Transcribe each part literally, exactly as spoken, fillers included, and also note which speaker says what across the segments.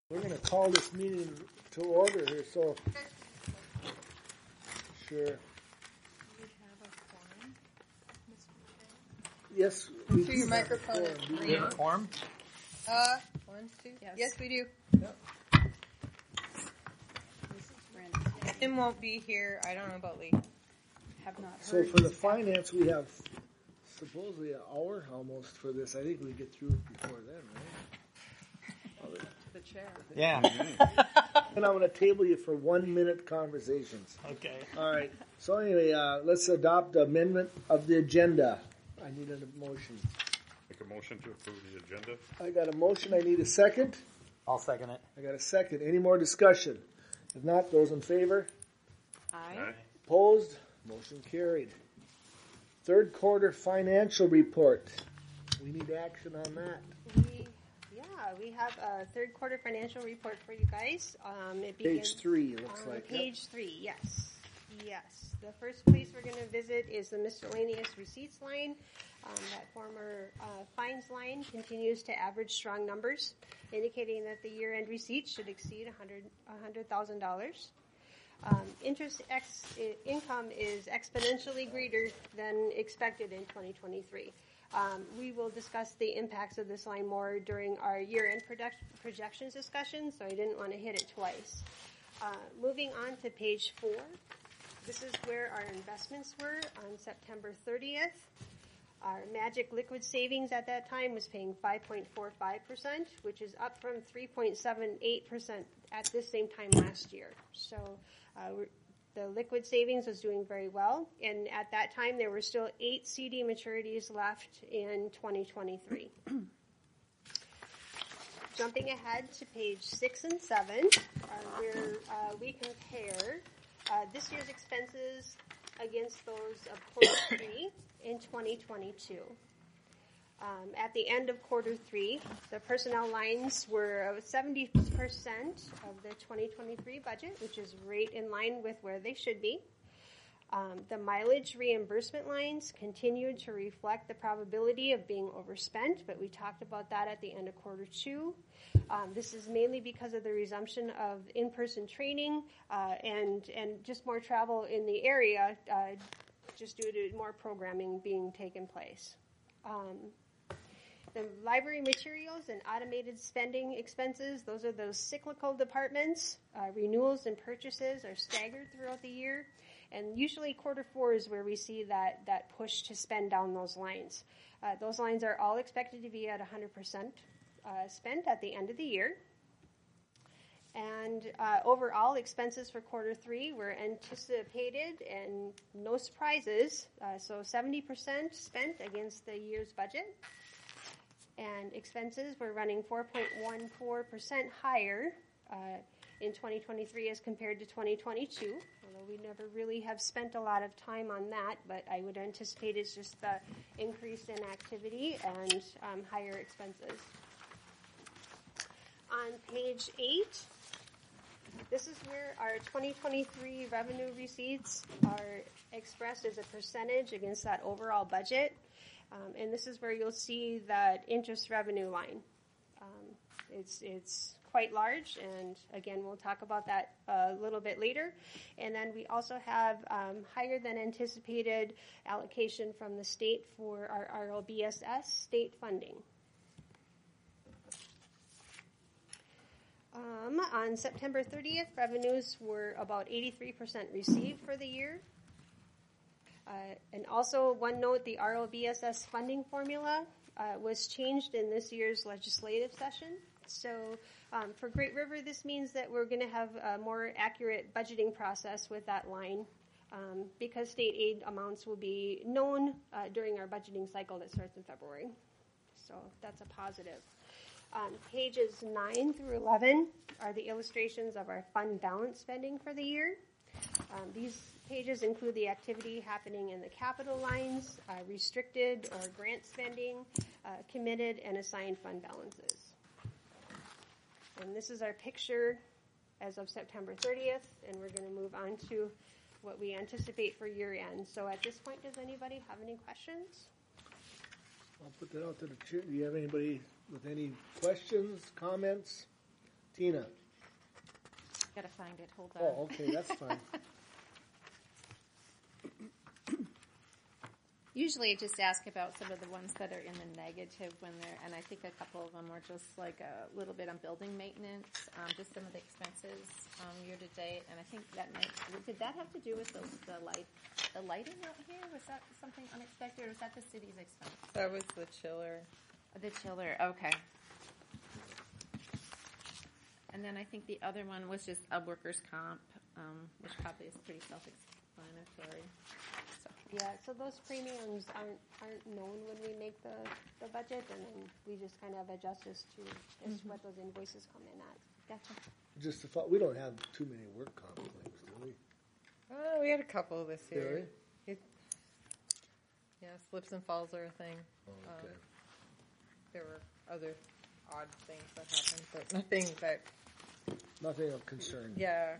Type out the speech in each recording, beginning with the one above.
Speaker 1: We're going to call this meeting to order here, so sure.
Speaker 2: Do we have a quorum, Mister Chair?
Speaker 1: Yes, we
Speaker 3: To
Speaker 1: do
Speaker 3: your
Speaker 1: have a
Speaker 3: microphone.
Speaker 1: quorum. Do we
Speaker 4: We have
Speaker 1: have
Speaker 4: a quorum?
Speaker 3: Uh, one, two.
Speaker 2: Yes.
Speaker 3: Yes, we do.
Speaker 1: Yep.
Speaker 2: This is Brent.
Speaker 3: Tim won't be here. I don't know about Lee.
Speaker 2: Have not heard.
Speaker 1: So for the finance, we have supposedly an hour almost for this. I think we get through it before then, right?
Speaker 3: The chair.
Speaker 4: Yeah.
Speaker 1: And I'm going to table you for one minute conversations.
Speaker 4: Okay.
Speaker 1: All right. So anyway, uh, let's adopt the amendment of the agenda. I need a motion.
Speaker 5: Make a motion to approve the agenda.
Speaker 1: I got a motion. I need a second.
Speaker 4: I'll second it.
Speaker 1: I got a second. Any more discussion? If not, those in favor?
Speaker 3: Aye.
Speaker 1: Opposed? Motion carried. Third quarter financial report. We need action on that.
Speaker 6: We, yeah, we have a third quarter financial report for you guys. Um, it begins
Speaker 1: Page three, it looks
Speaker 6: on
Speaker 1: like.
Speaker 6: page three. Yes, yes. The first place we're going to visit is the miscellaneous receipts line. Um, that former uh, fines line continues to average strong numbers, indicating that the year-end receipts should exceed one hundred thousand dollars. Um, interest ex- income is exponentially greater than expected in twenty twenty-three. Um, we will discuss the impacts of this line more during our year-end product- projections discussion, so I didn't want to hit it twice. Uh, moving on to page four, this is where our investments were on September thirtieth. Our Magic Liquid Savings at that time was paying five point four five percent, which is up from three point seven eight percent at this same time last year. So uh, we're, the liquid savings was doing very well, and at that time there were still eight C D maturities left in twenty twenty-three. Jumping ahead to page six and seven, uh, where uh, we compare uh, this year's expenses against those of quarter three in twenty twenty-two. Um, at the end of quarter three, the personnel lines were seventy percent of the twenty twenty-three budget, which is right in line with where they should be. Um, the mileage reimbursement lines continued to reflect the probability of being overspent, but we talked about that at the end of quarter two. Um, this is mainly because of the resumption of in-person training uh, and and just more travel in the area, uh, just due to more programming being taken place. Um, The library materials and automated spending expenses, those are those cyclical departments. Uh, renewals and purchases are staggered throughout the year. And usually quarter four is where we see that, that push to spend down those lines. Uh, those lines are all expected to be at one hundred percent uh, spent at the end of the year. And uh, overall expenses for quarter three were anticipated and no surprises. Uh, so seventy percent spent against the year's budget. And expenses were running four point one four percent higher uh, in twenty twenty-three as compared to twenty twenty-two, although we never really have spent a lot of time on that, but I would anticipate it's just the increase in activity and um, higher expenses. On page eight, this is where our twenty twenty-three revenue receipts are expressed as a percentage against that overall budget. Um, and this is where you'll see that interest revenue line. Um, it's it's quite large, and again, we'll talk about that a little bit later. And then we also have um, higher than anticipated allocation from the state for our R L B S S state funding. Um, on September thirtieth, revenues were about eighty-three percent received for the year. Uh, and also, one note, the R L B S S funding formula uh, was changed in this year's legislative session. So um, for Great River, this means that we're going to have a more accurate budgeting process with that line um, because state aid amounts will be known uh, during our budgeting cycle that starts in February. So that's a positive. Um, pages nine through eleven are the illustrations of our fund balance spending for the year. Um, these pages include the activity happening in the capital lines, uh, restricted or grant spending, uh, committed, and assigned fund balances. And this is our picture as of September thirtieth, and we're going to move on to what we anticipate for year end. So at this point, does anybody have any questions?
Speaker 1: I'll put that out to the chair. Do you have anybody with any questions, comments? Tina?
Speaker 2: Gotta find it, hold on.
Speaker 1: Oh, okay, that's fine.
Speaker 2: Usually I just ask about some of the ones that are in the negative when they're, and I think a couple of them were just like a little bit on building maintenance, um, just some of the expenses, um, year to date, and I think that might, did that have to do with those, the light, the lighting out here? Was that something unexpected, or was that the city's expense?
Speaker 3: That was the chiller.
Speaker 2: The chiller, okay. And then I think the other one was just a workers' comp, um, which probably is pretty self-explanatory. So.
Speaker 6: Yeah, so those premiums aren't aren't known when we make the, the budget, and then we just kind of adjust as to as
Speaker 2: Mm-hmm.
Speaker 6: what those invoices come in at.
Speaker 2: Gotcha.
Speaker 1: Just the thought, we don't have too many work comp claims, do we?
Speaker 3: Oh, we had a couple this year.
Speaker 1: Really?
Speaker 3: It, yeah, slips and falls are a thing.
Speaker 1: Oh,
Speaker 3: Um,
Speaker 1: okay.
Speaker 3: There were other odd things that happened, but nothing that,
Speaker 1: Nothing of concern.
Speaker 3: yeah.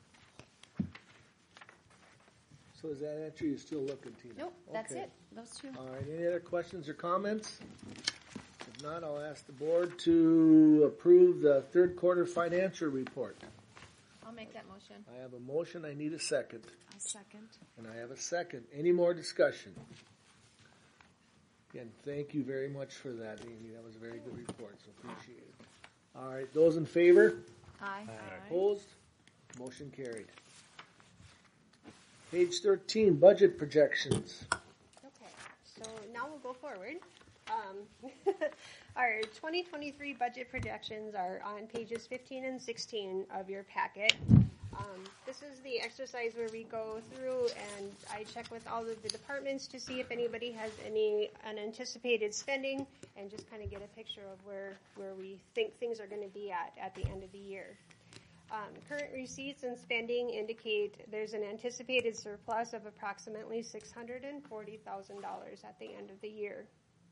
Speaker 1: So does that answer? You still looking, Tina?
Speaker 2: Nope, that's
Speaker 1: Okay.
Speaker 2: it. Those two.
Speaker 1: All right, any other questions or comments? If not, I'll ask the board to approve the third quarter financial report.
Speaker 2: I'll make that motion.
Speaker 1: I have a motion, I need a second.
Speaker 2: I'll second.
Speaker 1: And I have a second. Any more discussion? Again, thank you very much for that, Amy. That was a very good report, so appreciate it. All right, those in favor?
Speaker 2: Aye.
Speaker 1: Opposed? Motion carried. Page thirteen, budget projections.
Speaker 6: Okay, so now we'll go forward. Um, our twenty twenty-three budget projections are on pages fifteen and sixteen of your packet. Um, this is the exercise where we go through and I check with all of the departments to see if anybody has any unanticipated spending and just kind of get a picture of where, where we think things are going to be at at the end of the year. Um, current receipts and spending indicate there's an anticipated surplus of approximately six hundred forty thousand dollars at the end of the year.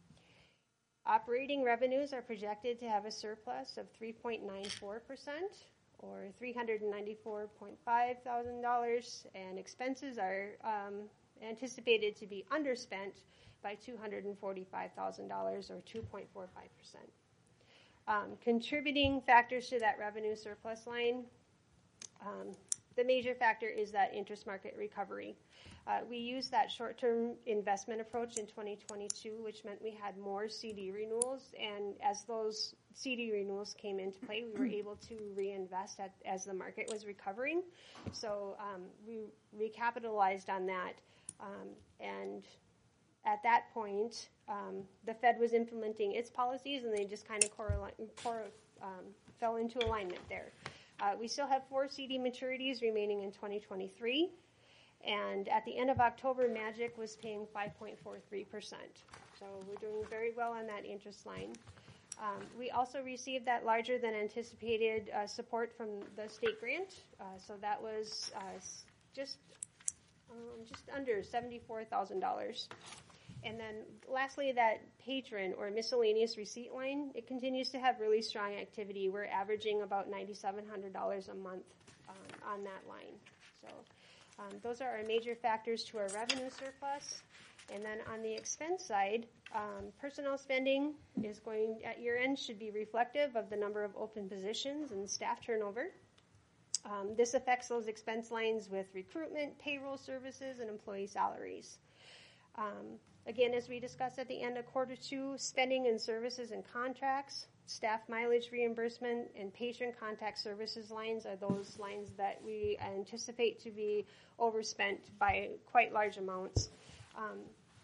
Speaker 6: Operating revenues are projected to have a surplus of three point nine four percent or three hundred ninety-four point five thousand dollars, and expenses are um, anticipated to be underspent by two hundred forty-five thousand dollars or two point four five percent. Um, contributing factors to that revenue surplus line, um, the major factor is that interest market recovery. Uh, we used that short-term investment approach in twenty twenty-two, which meant we had more C D renewals, and as those C D renewals came into play, we were able to reinvest at, as the market was recovering. So um, we recapitalized on that, um, and at that point, um, the Fed was implementing its policies, and they just kind of correl- cor- um, fell into alignment there. Uh, we still have four C D maturities remaining in twenty twenty-three, and at the end of October, Magic was paying five point four three percent. So we're doing very well on that interest line. Um, we also received that larger than anticipated uh, support from the state grant, uh, so that was uh, just um, just under seventy-four thousand dollars. And then lastly, that patron or miscellaneous receipt line, it continues to have really strong activity. We're averaging about nine thousand seven hundred dollars a month um, on that line. So um, those are our major factors to our revenue surplus. And then on the expense side, um, personnel spending is going at year end should be reflective of the number of open positions and staff turnover. Um, this affects those expense lines with recruitment, payroll services, and employee salaries. Um, again, as we discussed at the end of quarter two, spending in services and contracts, staff mileage reimbursement, and patron contact services lines are those lines that we anticipate to be overspent by quite large amounts. Um,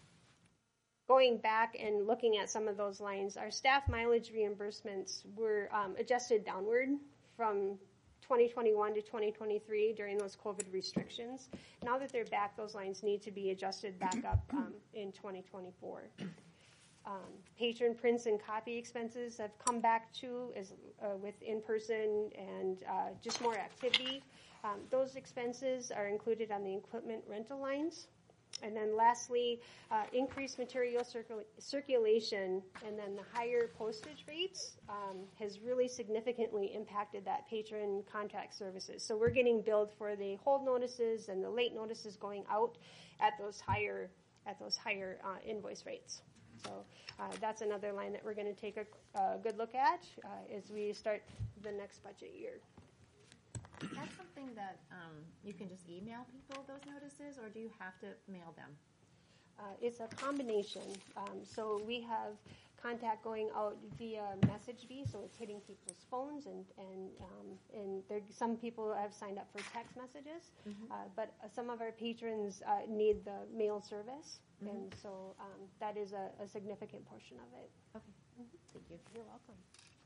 Speaker 6: going back and looking at some of those lines, our staff mileage reimbursements were um, adjusted downward from twenty twenty-one to twenty twenty-three during those COVID restrictions. Now that they're back, those lines need to be adjusted back up um, in twenty twenty-four. Um, patron prints and copy expenses have come back too, as uh, with in-person and uh, just more activity. Um, those expenses are included on the equipment rental lines. And then lastly, uh, increased material circula- circulation and then the higher postage rates um, has really significantly impacted that patron contract services. So we're getting billed for the hold notices and the late notices going out at those higher at those higher uh, invoice rates. So uh, that's another line that we're going to take a, a good look at uh, as we start the next budget year.
Speaker 2: Is that something that um, you can just email people those notices, or do you have to mail them?
Speaker 6: Uh, it's a combination. Um, so we have contact going out via message bee, so it's hitting people's phones, and and um, and there some people have signed up for text messages, mm-hmm. uh, but some of our patrons uh, need the mail service, mm-hmm. and so um, that is a, a significant portion of it.
Speaker 2: Okay, mm-hmm. Thank you.
Speaker 6: You're welcome.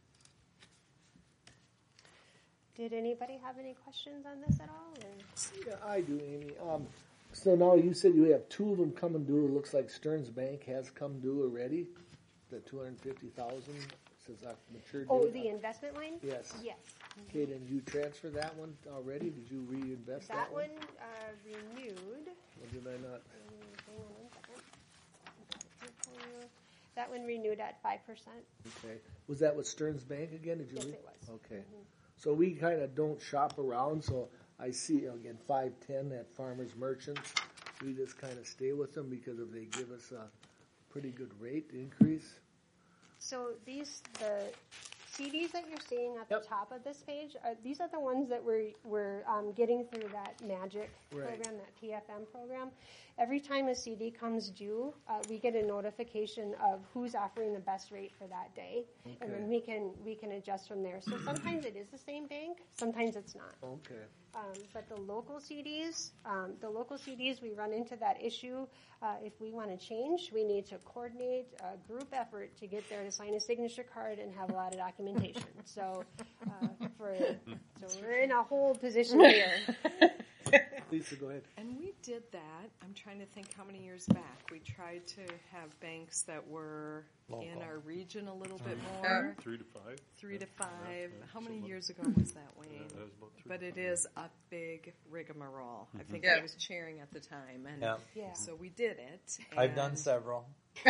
Speaker 6: Did anybody have any questions on this at all? Or?
Speaker 1: Yeah, I do, Amy. Um, so now you said you have two of them coming due. It looks like Stearns Bank has come due already. The two hundred fifty thousand says that matured.
Speaker 6: Oh,
Speaker 1: date.
Speaker 6: the investment line?
Speaker 1: Yes.
Speaker 6: Yes.
Speaker 1: Okay, then you transfer that one already? Did you reinvest that,
Speaker 6: That
Speaker 1: one?
Speaker 6: one uh, renewed.
Speaker 1: Or did I not?
Speaker 6: Hang on one second. That one renewed at five percent.
Speaker 1: Okay. Was that with Stearns Bank again? Did you?
Speaker 6: Yes,
Speaker 1: re-
Speaker 6: it was.
Speaker 1: Okay.
Speaker 6: Mm-hmm.
Speaker 1: So we kind of don't shop around. So I see again five ten at Farmers Merchants. We just kind of stay with them because if they give us a pretty good rate increase.
Speaker 6: So these the C Ds that you're seeing at
Speaker 1: Yep.
Speaker 6: the top of this page, are, these are the ones that we're we're um, getting through that MAGIC
Speaker 1: Right.
Speaker 6: program, that P F M program. Every time a C D comes due, uh, we get a notification of who's offering the best rate for that day, and
Speaker 1: Okay.
Speaker 6: then we can we can adjust from there. So sometimes it is the same bank, sometimes it's not.
Speaker 1: Okay.
Speaker 6: Um, but the local C Ds, um, the local C Ds, we run into that issue. Uh, if we want to change, we need to coordinate a group effort to get there to sign a signature card and have a lot of documentation. So, uh, for so we're in a whole position here.
Speaker 1: Lisa, go ahead.
Speaker 3: And we did that. I'm trying to think how many years back. We tried to have banks that were in our region a little bit more.
Speaker 5: Three to five?
Speaker 3: Three to five.
Speaker 5: yeah,
Speaker 3: How many
Speaker 5: somewhat.
Speaker 3: years ago was that, Wayne?
Speaker 5: Yeah, that was about three
Speaker 3: But
Speaker 5: to
Speaker 3: it
Speaker 5: five.
Speaker 3: is a big rigmarole. I think
Speaker 4: Yeah.
Speaker 3: I was chairing at the time, and
Speaker 4: Yeah.
Speaker 6: Yeah.
Speaker 3: so we did it.
Speaker 4: I've done
Speaker 3: and-
Speaker 4: several.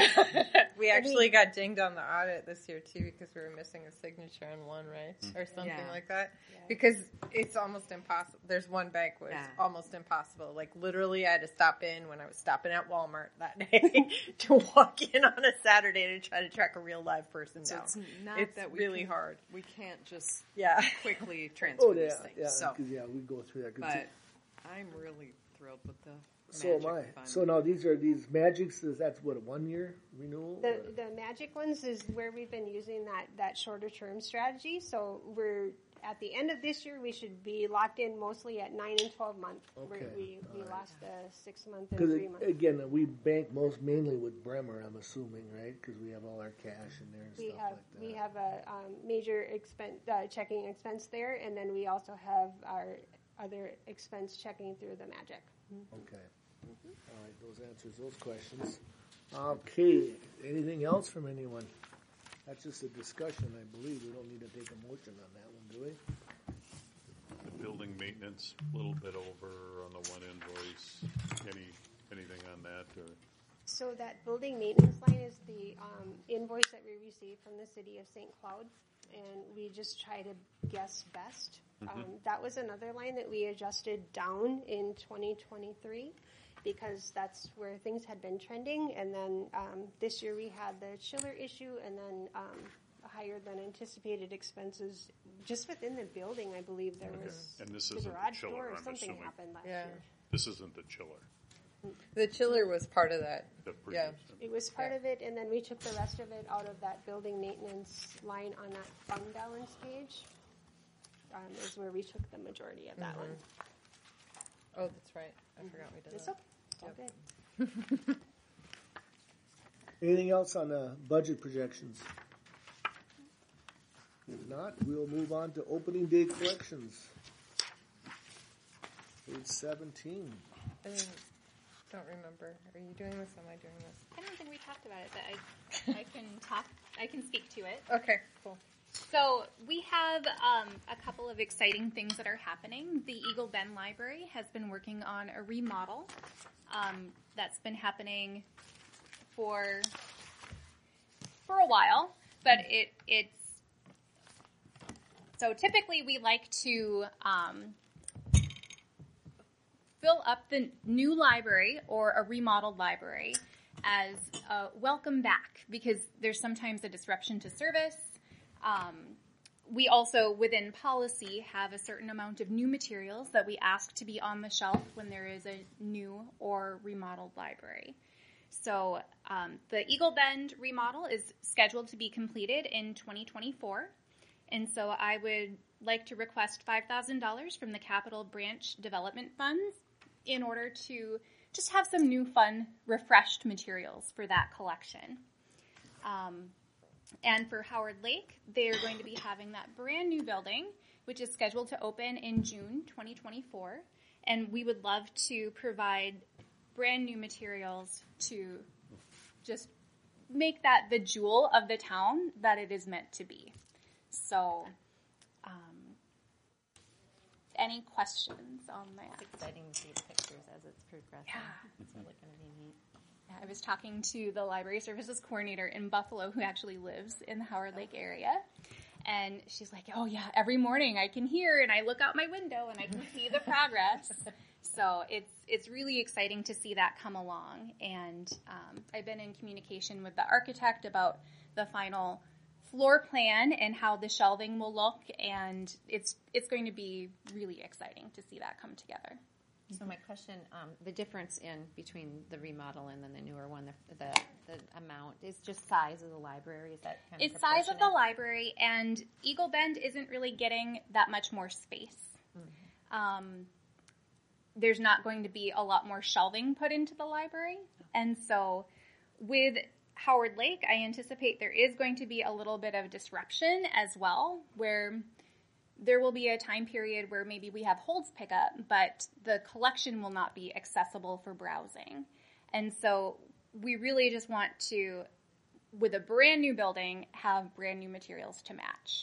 Speaker 3: We
Speaker 7: actually got dinged on the audit this year too because we were missing a signature on one, right, or something
Speaker 3: Yeah.
Speaker 7: like that.
Speaker 6: Yeah.
Speaker 7: Because it's almost impossible. There's one bank where it's
Speaker 3: Yeah.
Speaker 7: almost impossible. Like literally, I had to stop in when I was stopping at Walmart that day to walk in on a Saturday to try to track a real live person
Speaker 3: So
Speaker 7: down.
Speaker 3: it's not
Speaker 7: It's
Speaker 3: that we
Speaker 7: really
Speaker 3: can-
Speaker 7: hard.
Speaker 3: We can't just
Speaker 7: Yeah.
Speaker 3: quickly transfer
Speaker 1: Oh,
Speaker 3: these
Speaker 1: yeah,
Speaker 3: things.
Speaker 1: yeah,
Speaker 3: so,
Speaker 1: 'cause, yeah, we go through that. 'cause
Speaker 3: but I'm really thrilled with the
Speaker 1: So am I.
Speaker 3: Magic Fund.
Speaker 1: So now these are these Magics. Is that's what a one year renewal?
Speaker 6: The
Speaker 1: or-
Speaker 6: the magic ones is where we've been using that that shorter term strategy. So we're at the end of this year, we should be locked in mostly at nine and twelve month.
Speaker 1: Okay.
Speaker 6: Where we we
Speaker 1: All right.
Speaker 6: lost the six month and
Speaker 1: Because
Speaker 6: three month.
Speaker 1: again, we bank most mainly with Bremer. I'm assuming, right? Because we have all our cash in there and
Speaker 6: We
Speaker 1: stuff
Speaker 6: have
Speaker 1: like that.
Speaker 6: we have a um, major expense uh, checking expense there, and then we also have our other expense checking through the magic.
Speaker 1: Okay. All right. Those answers those questions. Okay. Anything else from anyone? That's just a discussion, I believe. We don't need to take a motion on that one, do we?
Speaker 5: The building maintenance, a little bit over on the one invoice. Any, anything on that or?
Speaker 6: So that building maintenance line is the um, invoice that we received from the city of Saint Cloud, and we just try to guess best. Um, that was another line that we adjusted down in twenty twenty-three because that's where things had been trending, and then um, this year we had the chiller issue, and then um, higher than anticipated expenses just within the building. I believe there was
Speaker 5: And this
Speaker 6: the
Speaker 5: isn't the
Speaker 6: garage
Speaker 5: chiller,
Speaker 6: door or
Speaker 5: I'm
Speaker 6: something
Speaker 5: assuming.
Speaker 6: happened last
Speaker 7: Yeah.
Speaker 6: year.
Speaker 5: This isn't the chiller.
Speaker 7: The chiller was part of that.
Speaker 5: The
Speaker 7: Yeah.
Speaker 5: previous.
Speaker 6: It was part
Speaker 7: Yeah.
Speaker 6: of it, and then we took the rest of it out of that building maintenance line on that fund balance page. Um, is where we took the majority of that one.
Speaker 7: Oh, that's right. I forgot we did
Speaker 6: It's
Speaker 7: that.
Speaker 6: okay. It's all good.
Speaker 1: Anything else on the budget projections? If not, we'll move on to opening day collections. Page seventeen.
Speaker 7: I didn't, don't remember. Are you doing this? Am I doing this?
Speaker 2: I don't think we talked about it, but I, I can talk, I can speak to it.
Speaker 7: Okay, cool.
Speaker 2: So we have um, a couple of exciting things that are happening. The Eagle Bend Library has been working on a remodel um, that's been happening for for a while, but it it's so typically we like to um, fill up the new library or a remodeled library
Speaker 4: as a welcome back because there's sometimes a disruption to service. Um, we also, within policy, have a certain amount of new materials that we ask to be on the shelf when there is a new or remodeled library. So um, the Eagle Bend remodel is scheduled to be completed in twenty twenty-four. And so I would like to request five thousand dollars from the Capital Branch Development Funds in order to just have some new, fun, refreshed materials for that collection. Um, and for Howard Lake, they're going to be having that brand new building, which is scheduled to open in June twenty twenty-four. And we would love to provide brand new materials to just make that the jewel of the town that it is meant to be. So, um, any questions on that?
Speaker 2: It's exciting to see the pictures as it's progressing.
Speaker 4: Yeah.
Speaker 2: It's really going to be neat.
Speaker 4: I was talking to the library services coordinator in Buffalo who actually lives in the Howard Lake area. And she's like, oh yeah, every morning I can hear and I look out my window and I can see the progress. So it's it's really exciting to see that come along. And um, I've been in communication with the architect about the final floor plan and how the shelving will look. And it's it's going to be really exciting to see that come together.
Speaker 2: So my question, um, the difference in between the remodel and then the newer one, the, the the amount is just size of the library. Is that kind of
Speaker 4: It's size of the
Speaker 2: proportionate?
Speaker 4: library, and Eagle Bend isn't really getting that much more space. Mm-hmm. Um, there's not going to be a lot more shelving put into the library, and so with Howard Lake, I anticipate there is going to be a little bit of disruption as well, where there will be a time period where maybe we have holds pick up, but the collection will not be accessible for browsing. And so we really just want to, with a brand new building, have brand new materials to match.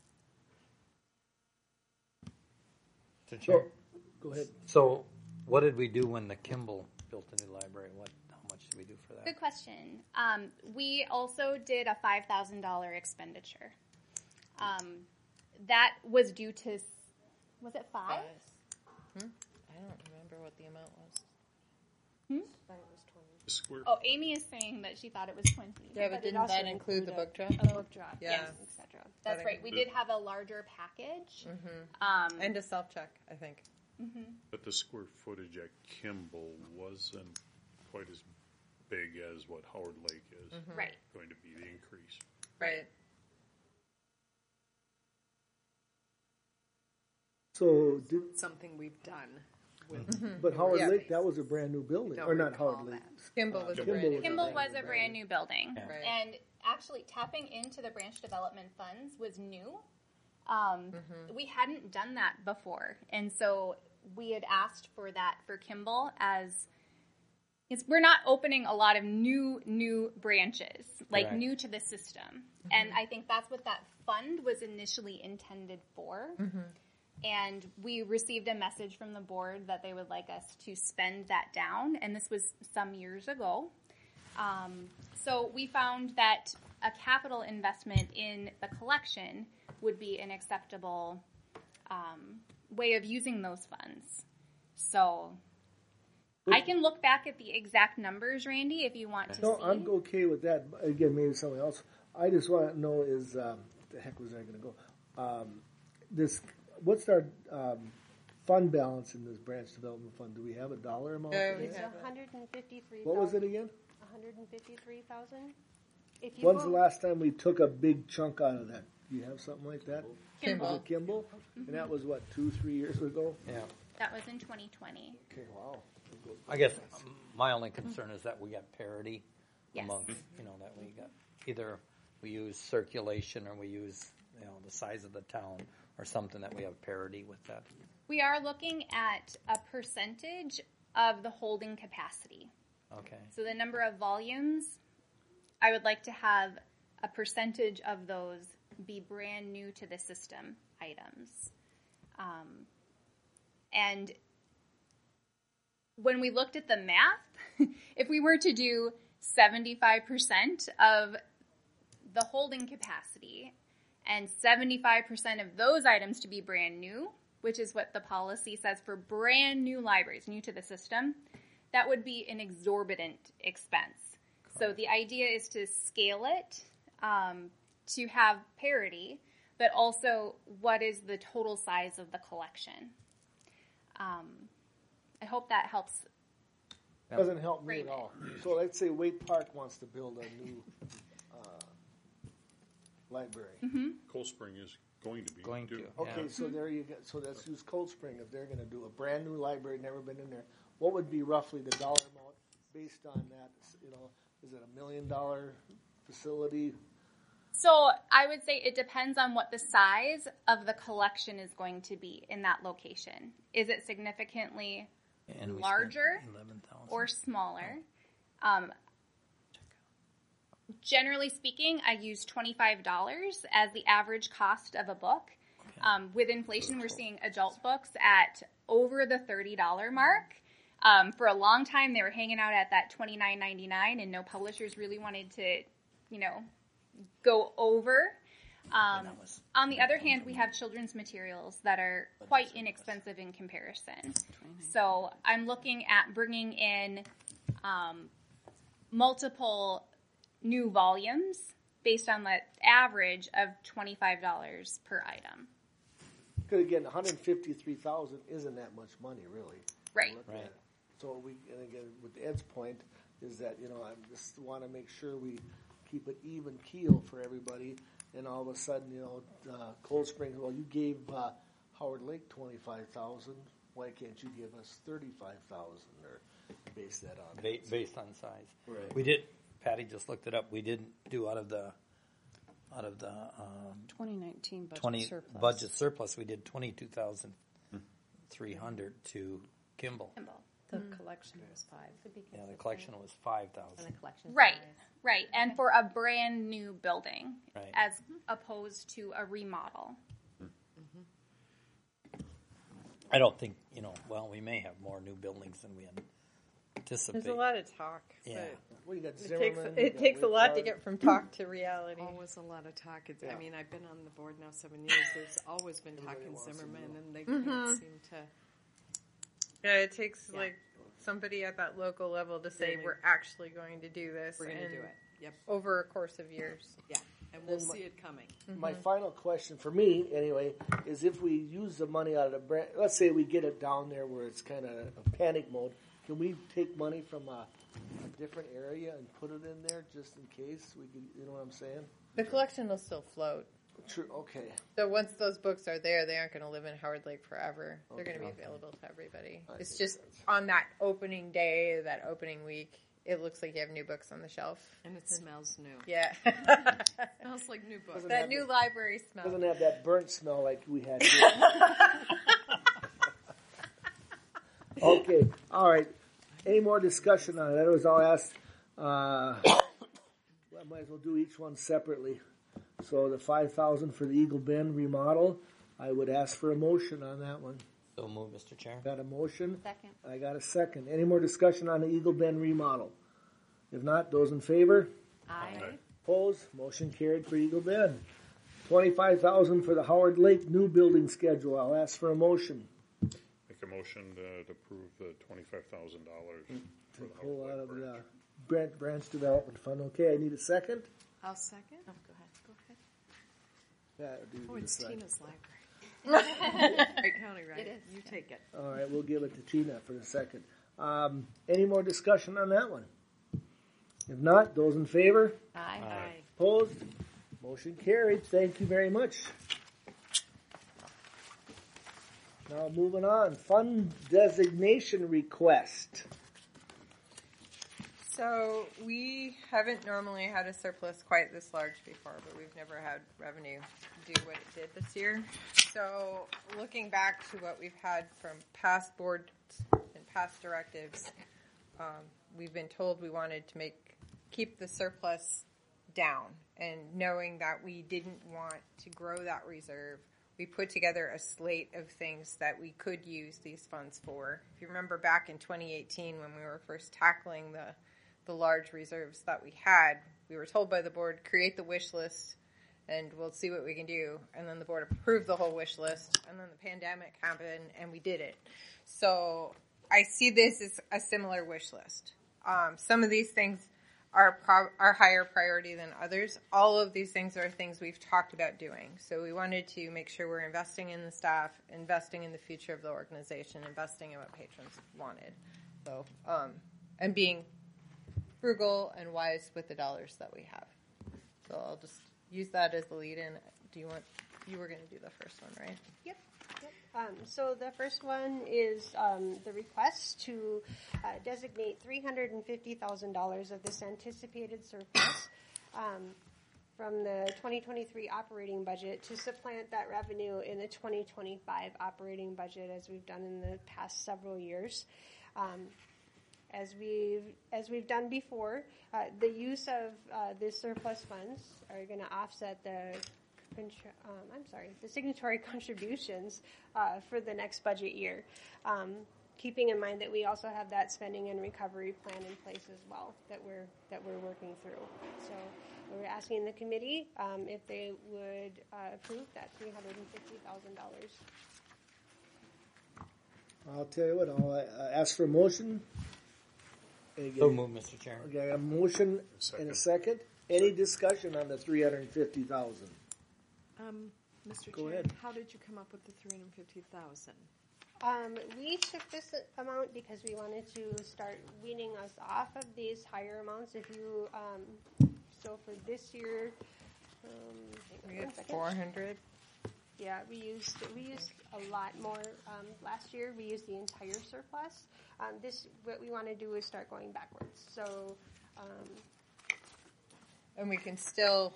Speaker 1: So, go ahead.
Speaker 8: So, what did we do when the Kimball built a new library? What, how much did we do for that?
Speaker 4: Good question. Um, we also did a five thousand dollars expenditure. Um, that was due to, was it five?
Speaker 7: Hmm? I don't remember what the amount was.
Speaker 4: Hmm?
Speaker 5: The square
Speaker 4: Oh, Amy is saying that she thought it was twenty.
Speaker 7: Yeah, but
Speaker 6: it
Speaker 7: didn't
Speaker 6: also
Speaker 7: that include the book drop?
Speaker 4: A book drop,
Speaker 7: Yeah.
Speaker 4: yes, et cetera. That's
Speaker 7: think
Speaker 4: right. We did have a larger package.
Speaker 7: Mm-hmm.
Speaker 4: Um,
Speaker 7: And a self-check, I think.
Speaker 4: mhm.
Speaker 5: But the square footage at Kimball wasn't quite as big as what Howard Lake is
Speaker 4: Right.
Speaker 5: going to be the increase.
Speaker 7: Right.
Speaker 1: So, did,
Speaker 3: Something we've done with
Speaker 1: but Howard
Speaker 7: Yeah.
Speaker 1: Lake, that was a brand new building,
Speaker 3: Don't
Speaker 1: or not
Speaker 3: recall
Speaker 1: Howard Lake.
Speaker 7: Kimball was a
Speaker 1: Kimball
Speaker 7: brand new
Speaker 1: was a
Speaker 4: Kimball
Speaker 1: brand
Speaker 4: was
Speaker 1: new
Speaker 4: a brand new building.
Speaker 8: Yeah.
Speaker 7: Right.
Speaker 4: And actually tapping into the branch development funds was new. Um, We hadn't done that before. And so we had asked for that for Kimball as it's, we're not opening a lot of new, new branches, like
Speaker 8: Correct.
Speaker 4: new to the system. And I think that's what that fund was initially intended for. And we received a message from the board that they would like us to spend that down, and this was some years ago. Um, so we found that a capital investment in the collection would be an acceptable um, way of using those funds. So I can look back at the exact numbers, Randy, if you want to
Speaker 1: No,
Speaker 4: see.
Speaker 1: I'm okay with that. Again, maybe something else. I just want to know is, um, the heck was I going to go? Um, this, what's our um, fund balance in this branch development fund? Do we have a dollar amount?
Speaker 7: No,
Speaker 1: for
Speaker 7: we
Speaker 1: that?
Speaker 6: It's
Speaker 7: have
Speaker 6: one hundred fifty-three.
Speaker 1: What was it again?
Speaker 6: one hundred fifty-three thousand. If you
Speaker 1: When's
Speaker 6: go,
Speaker 1: the last time we took a big chunk out of that? Do you have something like that?
Speaker 4: Kimball.
Speaker 1: Was it Kimball? And that was what, two, three years ago?
Speaker 8: Yeah.
Speaker 4: That was in twenty twenty.
Speaker 1: Okay, wow.
Speaker 8: I guess um, my only concern is that we got parity
Speaker 4: Yes.
Speaker 8: among, you know, that we got either we use circulation or we use, you know, the size of the town or something that we have parity with that.
Speaker 4: We are looking at a percentage of the holding capacity.
Speaker 8: Okay.
Speaker 4: So the number of volumes, I would like to have a percentage of those be brand new to the system items. Um, and when we looked at the math, if we were to do seventy-five percent of the holding capacity and seventy-five percent of those items to be brand new, which is what the policy says for brand new libraries, new to the system, that would be an exorbitant expense. So the idea is to scale it um, to have parity, but also what is the total size of the collection. Um, I hope that helps.
Speaker 1: Doesn't help me
Speaker 4: Frame
Speaker 1: at
Speaker 4: it.
Speaker 1: all. So let's say Wade Park wants to build a new uh, library.
Speaker 4: Mm-hmm.
Speaker 5: Cold Spring is going to be.
Speaker 8: Going
Speaker 5: too.
Speaker 8: to.
Speaker 1: Okay,
Speaker 8: Yeah.
Speaker 1: so there you go. So let's use Cold Spring if they're going to do a brand new library, never been in there. What would be roughly the dollar amount based on that? You know, is it a million dollar facility?
Speaker 4: So I would say it depends on what the size of the collection is going to be in that location. Is it significantly
Speaker 8: And we spent
Speaker 4: larger
Speaker 8: eleven thousand.
Speaker 4: or smaller? Um, generally speaking, I use twenty-five dollars as the average cost of a book. Um, with inflation, we're seeing adult books at over the thirty dollars mark. Um, for a long time, they were hanging out at that twenty-nine ninety-nine, and no publishers really wanted to, you know, go over. Um,
Speaker 8: that was-
Speaker 4: on the other hand, we have children's materials that are quite inexpensive in comparison. So I'm looking at bringing in um, multiple new volumes based on the average of twenty-five dollars per item.
Speaker 1: Because again, one hundred fifty-three thousand isn't that much money, really.
Speaker 4: Right.
Speaker 1: Look at
Speaker 8: Right.
Speaker 1: it. So we, and again, with Ed's point, is that, you know, I just want to make sure we keep it even keel for everybody. And all of a sudden, you know, uh, Cold Spring, well, you gave uh, Howard Lake twenty-five thousand. Why can't you give us thirty-five thousand or base that on?
Speaker 8: Ba- based on size.
Speaker 1: Right.
Speaker 8: We did. Patty just looked it up. We didn't do out of the out of the um,
Speaker 9: twenty nineteen budget
Speaker 8: twenty
Speaker 9: surplus.
Speaker 8: budget surplus. We did twenty two thousand three hundred to Kimball.
Speaker 4: Kimball.
Speaker 9: The collection was five.
Speaker 8: Yeah, the collection was five thousand.
Speaker 4: Right, right. And for a brand new building
Speaker 8: Right.
Speaker 4: as opposed to a remodel.
Speaker 8: I don't think you know. Well, we may have more new buildings than we anticipate.
Speaker 7: There's a lot of talk.
Speaker 8: Yeah.
Speaker 7: But
Speaker 1: Well, you got
Speaker 7: it takes
Speaker 1: Zimmerman. you
Speaker 7: it
Speaker 1: got
Speaker 7: takes a
Speaker 1: Wade
Speaker 7: lot to
Speaker 1: Park.
Speaker 7: get from talk to reality.
Speaker 3: Always a lot of talk. It's,
Speaker 1: Yeah.
Speaker 3: I mean, I've been on the board now seven years. There's always been talk in
Speaker 1: wants to
Speaker 3: Zimmerman,
Speaker 1: know.
Speaker 3: and they
Speaker 7: Mm-hmm.
Speaker 3: can't seem to.
Speaker 7: Yeah, it takes
Speaker 3: Yeah.
Speaker 7: like somebody at that local level to say
Speaker 3: Really.
Speaker 7: we're actually going to do this.
Speaker 3: We're going to
Speaker 7: and
Speaker 3: do it. Yep.
Speaker 7: over a course of years.
Speaker 3: Yeah. And we'll
Speaker 1: Then my-
Speaker 3: see it coming.
Speaker 1: My final question for me, anyway, is if we use the money out of the brand, let's say we get it down there where it's kind of a panic mode, can we take money from a, a different area and put it in there just in case? We could, you know what I'm saying?
Speaker 7: The collection will still float.
Speaker 1: True. Okay.
Speaker 7: So once those books are there, they aren't going to live in Howard Lake forever. They're
Speaker 1: Okay.
Speaker 7: going to be available to everybody.
Speaker 1: That
Speaker 7: It's
Speaker 1: makes
Speaker 7: just
Speaker 1: sense.
Speaker 7: on that opening day, that opening week, it looks like you have new books on the shelf.
Speaker 3: And it smells new.
Speaker 7: Yeah.
Speaker 3: Smells like new books.
Speaker 1: Doesn't
Speaker 7: that
Speaker 1: have
Speaker 7: new
Speaker 1: the-
Speaker 7: library smell.
Speaker 1: Doesn't have that burnt smell like we had here. Okay. All right. Any more discussion on it? That was all asked. Uh, I might as well do each one separately. So the five thousand for the Eagle Bend remodel, I would ask for a motion on that one.
Speaker 8: So move, Mister Chair.
Speaker 1: Got a motion?
Speaker 2: Second.
Speaker 1: I got a second. Any more discussion on the Eagle Bend remodel? If not, those in favor?
Speaker 2: Aye.
Speaker 1: Opposed? Motion carried for Eagle Bend. Twenty-five thousand for the Howard Lake new building schedule. I'll ask for a motion.
Speaker 5: Make a motion to, to approve the twenty-five thousand dollars for the
Speaker 1: Pull
Speaker 5: Howard
Speaker 1: out
Speaker 5: Lake
Speaker 1: of
Speaker 5: Bridge.
Speaker 1: the branch, branch development fund. Okay, I need a second.
Speaker 3: I'll second.
Speaker 2: Oh, go ahead. Go ahead.
Speaker 1: Yeah, do you
Speaker 3: Oh, it's
Speaker 1: decide?
Speaker 3: Tina's library. Wright County, right?
Speaker 2: It is.
Speaker 3: You take it.
Speaker 1: All right, we'll give it to Tina for a second. Um, any more discussion on that one? If not, those in favor?
Speaker 2: Aye.
Speaker 3: Aye.
Speaker 1: Opposed? Motion carried. Thank you very much. Now moving on, fund designation request.
Speaker 7: So we haven't normally had a surplus quite this large before, but we've never had revenue do what it did this year. So looking back to what we've had from past boards and past directives, um, we've been told we wanted to make keep the surplus down, and knowing that we didn't want to grow that reserve, we put together a slate of things that we could use these funds for. If you remember back in twenty eighteen when we were first tackling the the large reserves that we had, we were told by the board, create the wish list and we'll see what we can do. And then the board approved the whole wish list, and then the pandemic happened and we did it. So I see this as a similar wish list. Um, some of these things are pro- are higher priority than others. All of these things are things we've talked about doing. So we wanted to make sure we're investing in the staff, investing in the future of the organization, investing in what patrons wanted. So, um, and being frugal and wise with the dollars that we have. So I'll just use that as the lead in. Do you want, you were going to do the first one, right?
Speaker 6: Yep. Yep. Um, so the first one is um, the request to uh, designate three hundred fifty thousand dollars of this anticipated surplus um, from the twenty twenty-three operating budget to supplant that revenue in the twenty twenty-five operating budget, as we've done in the past several years. Um, as we've as we've done before, uh, the use of uh, the surplus funds are going to offset the Um, I'm sorry, the signatory contributions uh, for the next budget year, um, keeping in mind that we also have that spending and recovery plan in place as well that we're that we're working through. So we're asking the committee um, if they would uh, approve that three hundred fifty thousand dollars.
Speaker 1: I'll tell you what, I'll uh, ask for a motion. Again,
Speaker 8: So move, Mister Chairman.
Speaker 1: Okay, a motion and a second. Any discussion on the three hundred fifty thousand?
Speaker 3: Um, Mister
Speaker 1: Go
Speaker 3: Chair,
Speaker 1: ahead.
Speaker 3: how did you come up with the three hundred fifty thousand?
Speaker 6: Um, we took this amount because we wanted to start weaning us off of these higher amounts. If you, um, so for this year, um, hang on
Speaker 7: We
Speaker 6: one
Speaker 7: had
Speaker 6: second.
Speaker 7: four hundred.
Speaker 6: Yeah, we used we used a lot more um, last year. We used the entire surplus. Um, this what we want to do is start going backwards. So, um,
Speaker 7: And we can still,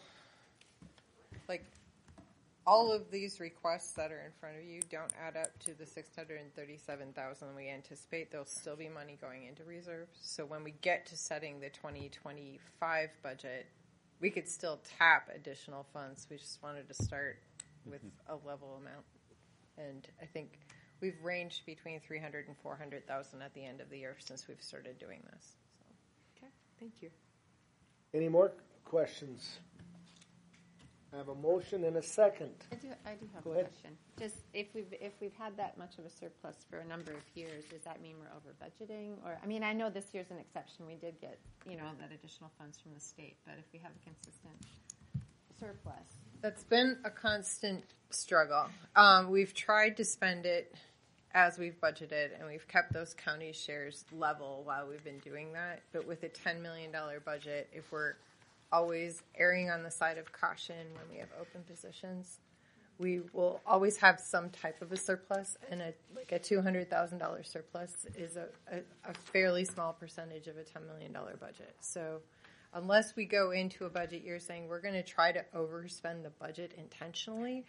Speaker 7: like, all of these requests that are in front of you don't add up to the six hundred thirty-seven thousand we anticipate. There'll still be money going into reserves. So when we get to setting the twenty twenty-five budget, we could still tap additional funds. We just wanted to start with a level amount. And I think we've ranged between three hundred and four hundred thousand at the end of the year since we've started doing this. So.
Speaker 3: Okay, thank you.
Speaker 1: Any more questions? I have a motion and a second.
Speaker 2: I do, I do have
Speaker 1: Go
Speaker 2: a
Speaker 1: ahead.
Speaker 2: question. Just if we've if we've had that much of a surplus for a number of years, does that mean we're over budgeting? Or I mean, I know this year's an exception. We did get you know that additional funds from the state, but if we have a consistent surplus,
Speaker 7: That's been a constant struggle. Um, we've tried to spend it as we've budgeted, and we've kept those county shares level while we've been doing that. But with a ten million dollars budget, if we're always erring on the side of caution when we have open positions, we will always have some type of a surplus, and a, like a two hundred thousand dollars surplus is a, a, a fairly small percentage of a ten million dollars budget. So unless we go into a budget year saying we're going to try to overspend the budget intentionally,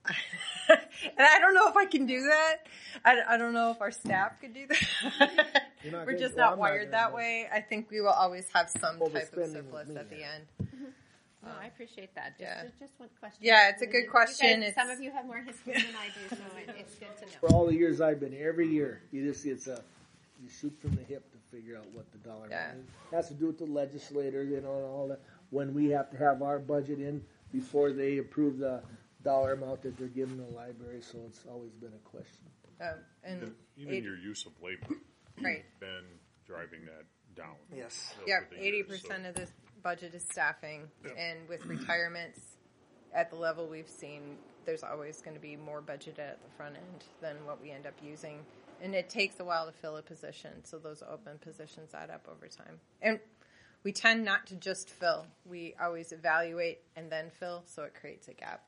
Speaker 7: and I don't know if I can do that. I, I don't know if our staff could do that.
Speaker 1: You're not
Speaker 7: We're
Speaker 1: gonna-
Speaker 7: just
Speaker 1: well,
Speaker 7: not
Speaker 1: I'm not
Speaker 7: wired
Speaker 1: gonna
Speaker 7: that
Speaker 1: do it.
Speaker 7: way. I think we will always have some type of
Speaker 1: Overspending
Speaker 7: surplus
Speaker 1: with me,
Speaker 7: at the
Speaker 1: yeah.
Speaker 7: end.
Speaker 2: no, I appreciate that. Just,
Speaker 7: yeah.
Speaker 2: just, just one question.
Speaker 7: Yeah, it's a
Speaker 2: You-
Speaker 7: good
Speaker 2: you
Speaker 7: question.
Speaker 2: guys-
Speaker 7: It's-
Speaker 2: some of you have more history than I do, so it, it's good to
Speaker 1: For
Speaker 2: know.
Speaker 1: all the years I've been here, every year, you just it's a you shoot from the hip to figure out what the dollar
Speaker 7: Yeah.
Speaker 1: amount is. It has to do with the legislators, you know, and all that. When we have to have our budget in before they approve the dollar amount that they're giving the library, so it's always been a question.
Speaker 7: Um, and
Speaker 5: Even, even
Speaker 7: eight-
Speaker 5: your use of labor,
Speaker 7: right.
Speaker 5: you've been driving that down.
Speaker 1: Yes.
Speaker 5: over
Speaker 7: Yep,
Speaker 5: the
Speaker 7: eighty
Speaker 5: years,
Speaker 7: percent
Speaker 5: so-
Speaker 7: of this budget is staffing,
Speaker 5: Yep.
Speaker 7: and with retirements at the level we've seen, there's always going to be more budget at the front end than what we end up using. And it takes a while to fill a position, so those open positions add up over time. And we tend not to just fill. We always evaluate and then fill, so it creates a gap.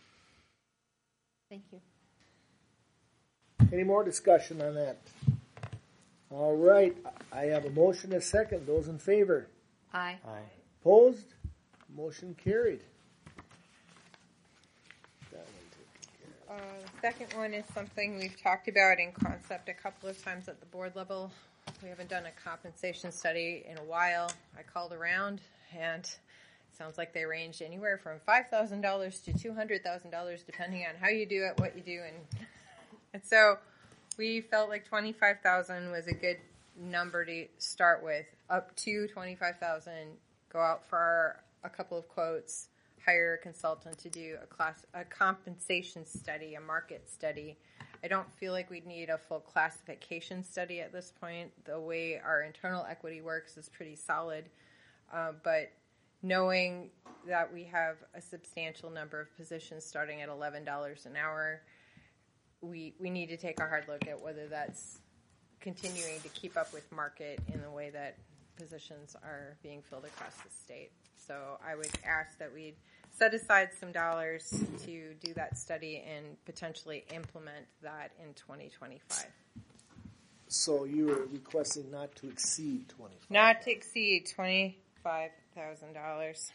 Speaker 2: Thank you.
Speaker 1: Any more discussion on that? All right, I have a motion and a second. Those in favor?
Speaker 2: Aye.
Speaker 8: Aye.
Speaker 1: Opposed? Motion carried. That one taken care
Speaker 7: Uh, the second one is something we've talked about in concept a couple of times at the board level. We haven't done a compensation study in a while. I called around, and it sounds like they range anywhere from five thousand dollars to two hundred thousand dollars, depending on how you do it, what you do. And, and so we felt like twenty-five thousand dollars was a good number to start with. Up to twenty-five thousand dollars, go out for a couple of quotes, hire a consultant to do a class, a compensation study, a market study. I don't feel like we'd need a full classification study at this point. The way our internal equity works is pretty solid. Uh, but knowing that we have a substantial number of positions starting at eleven dollars an hour, we we need to take a hard look at whether that's continuing to keep up with market in the way that positions are being filled across the state. So I would ask that we set aside some dollars to do that study and potentially implement that in twenty twenty-five.
Speaker 1: So you were requesting not to exceed twenty-five.
Speaker 7: Not to exceed twenty-five thousand dollars.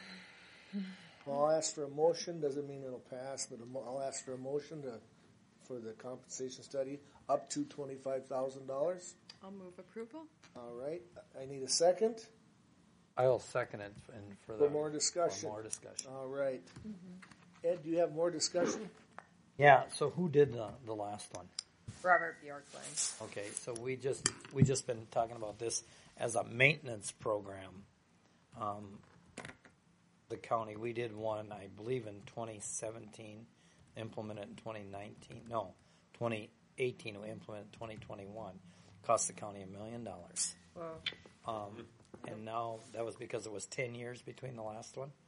Speaker 1: Well, I'll ask for a motion. Doesn't mean it'll pass, but a mo- I'll ask for a motion to, for the compensation study up to twenty-five thousand dollars.
Speaker 3: I'll move approval.
Speaker 1: All right. I need a second
Speaker 8: I'll second it and for,
Speaker 1: for
Speaker 8: the,
Speaker 1: more discussion.
Speaker 8: For more discussion.
Speaker 1: All right. Ed, do you have more discussion?
Speaker 8: Yeah. So who did the the last one?
Speaker 7: Robert Bjorklund.
Speaker 8: Okay. So we just we just been talking about this as a maintenance program. Um, the county we did one, I believe, in twenty seventeen, implemented in twenty nineteen. No, twenty eighteen. We implemented twenty twenty-one. Cost the county a million dollars.
Speaker 7: Well,
Speaker 8: Um, and now that was because it was ten years between the last one.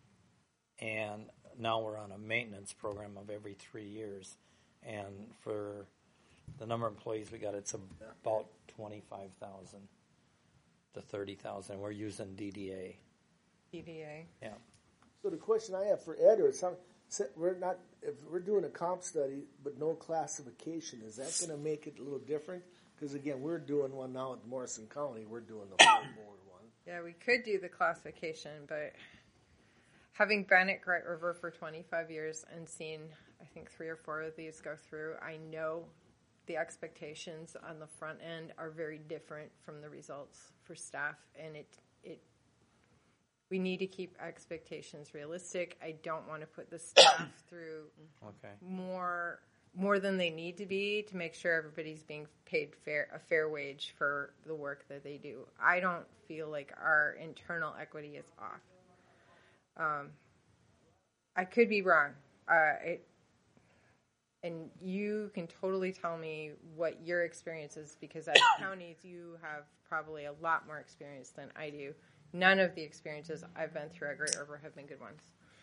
Speaker 8: And now we're on a maintenance program of every three years. And for the number of employees we got, it's about twenty-five thousand to thirty thousand. We're using D D A.
Speaker 7: D D A.
Speaker 8: Yeah.
Speaker 1: So the question I have for Ed, or some, so we're not, if we're doing a comp study but no classification, is that going to make it a little different? Because again, we're doing one now at Morrison County. We're doing the full board one.
Speaker 7: Yeah, we could do the classification, but having been at Great River for twenty-five years and seen, I think, three or four of these go through, I know the expectations on the front end are very different from the results for staff, and it it we need to keep expectations realistic. I don't want to put the staff through
Speaker 8: Okay.
Speaker 7: more more than they need to be to make sure everybody's being paid fair a fair wage for the work that they do. I don't feel like our internal equity is off. Um, I could be wrong. Uh, it, and you can totally tell me what your experience is, because as counties, you have probably a lot more experience than I do. None of the experiences I've been through at Great River have been good ones.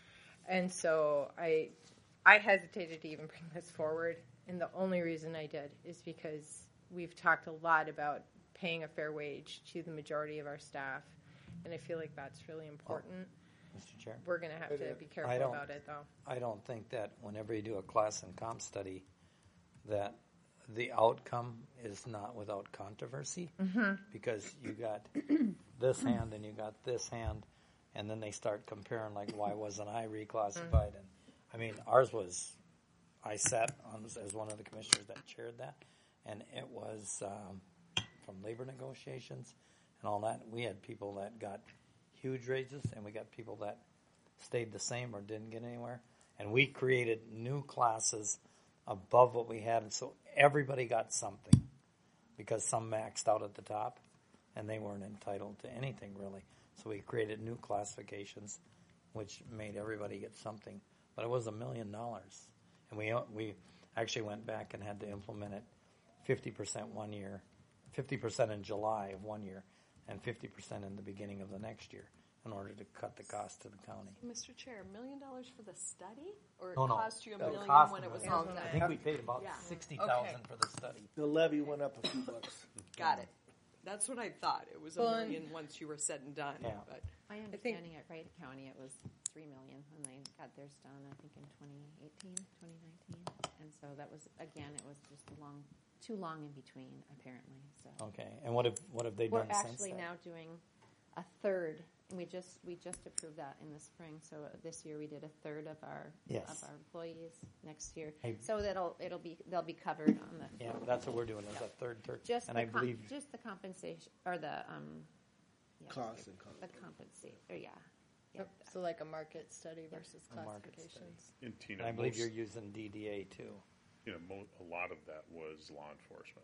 Speaker 7: And so I I hesitated to even bring this forward, and the only reason I did is because we've talked a lot about paying a fair wage to the majority of our staff, and I feel like that's really important.
Speaker 8: Mister Chair?
Speaker 7: We're going to have to be
Speaker 8: I
Speaker 7: careful
Speaker 8: don't-
Speaker 7: about it, though.
Speaker 8: I don't think that whenever you do a class and comp study, that the outcome is not without controversy,
Speaker 7: Mm-hmm.
Speaker 8: because you got this hand and you got this hand, and then they start comparing, like, why wasn't I reclassified? And I mean, ours was, I sat on as one of the commissioners that chaired that, and it was um, from labor negotiations and all that. We had people that got huge raises, and we got people that stayed the same or didn't get anywhere. And we created new classes above what we had, and so everybody got something, because some maxed out at the top, and they weren't entitled to anything really. So we created new classifications, which made everybody get something. But it was a million dollars, and we we actually went back and had to implement it fifty percent one year, fifty percent in July of one year, and fifty percent in the beginning of the next year, in order to cut the cost to the county.
Speaker 3: Mister Chair, a million dollars for the study? Or it
Speaker 8: No, no.
Speaker 3: cost you a
Speaker 8: It
Speaker 3: million
Speaker 8: cost
Speaker 3: when
Speaker 8: a
Speaker 3: it was
Speaker 8: million.
Speaker 3: all done?
Speaker 8: I think we paid about
Speaker 3: Yeah.
Speaker 8: sixty thousand
Speaker 3: Okay.
Speaker 8: for the study.
Speaker 1: The levy went up a few bucks.
Speaker 3: Got it. That's what I thought. It was a
Speaker 7: Well, and-
Speaker 3: million once you were said and done.
Speaker 8: Yeah.
Speaker 3: But
Speaker 2: My
Speaker 7: think-
Speaker 2: understanding at Wright County, it was three million when they got theirs done, I think in twenty eighteen, twenty nineteen. And so that was, again, it was just a long, too long in between, apparently, so.
Speaker 8: Okay, and what have what have they
Speaker 2: We're
Speaker 8: done since
Speaker 2: actually
Speaker 8: then?
Speaker 2: now doing a third, and we just, we just approved that in the spring, so this year we did a third of our,
Speaker 8: Yes.
Speaker 2: of our employees next year.
Speaker 8: Hey.
Speaker 2: So that'll, it'll be, they'll be covered on the.
Speaker 8: Yeah, that's what we're doing. Is a third, third,
Speaker 2: Just
Speaker 8: and
Speaker 2: the
Speaker 8: I
Speaker 2: com-
Speaker 8: believe
Speaker 2: just the compensation, or the, um, yeah,
Speaker 1: Cost and cost.
Speaker 2: the compensate, or yeah. Yeah.
Speaker 3: so like a market study versus
Speaker 8: A market
Speaker 3: classifications.
Speaker 5: And Tina,
Speaker 8: and I believe
Speaker 5: most-
Speaker 8: you're using D D A too.
Speaker 5: you know, mo- a lot of that was law enforcement.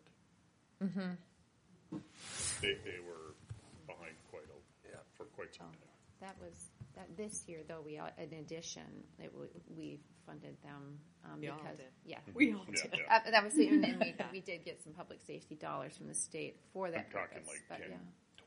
Speaker 7: Mm-hmm.
Speaker 5: They, they were behind quite a, for quite some
Speaker 2: Oh.
Speaker 5: time.
Speaker 2: That was, that, this year though, we, uh, in addition, it, w- we funded them, um,
Speaker 3: We all
Speaker 2: because,
Speaker 3: did.
Speaker 2: yeah.
Speaker 3: We all
Speaker 5: Yeah,
Speaker 3: did.
Speaker 5: yeah.
Speaker 2: Uh, that was, the- and then we, we did get some public safety dollars from the state for that
Speaker 5: I'm talking
Speaker 2: purpose,
Speaker 5: like
Speaker 2: but
Speaker 5: ten,
Speaker 2: yeah.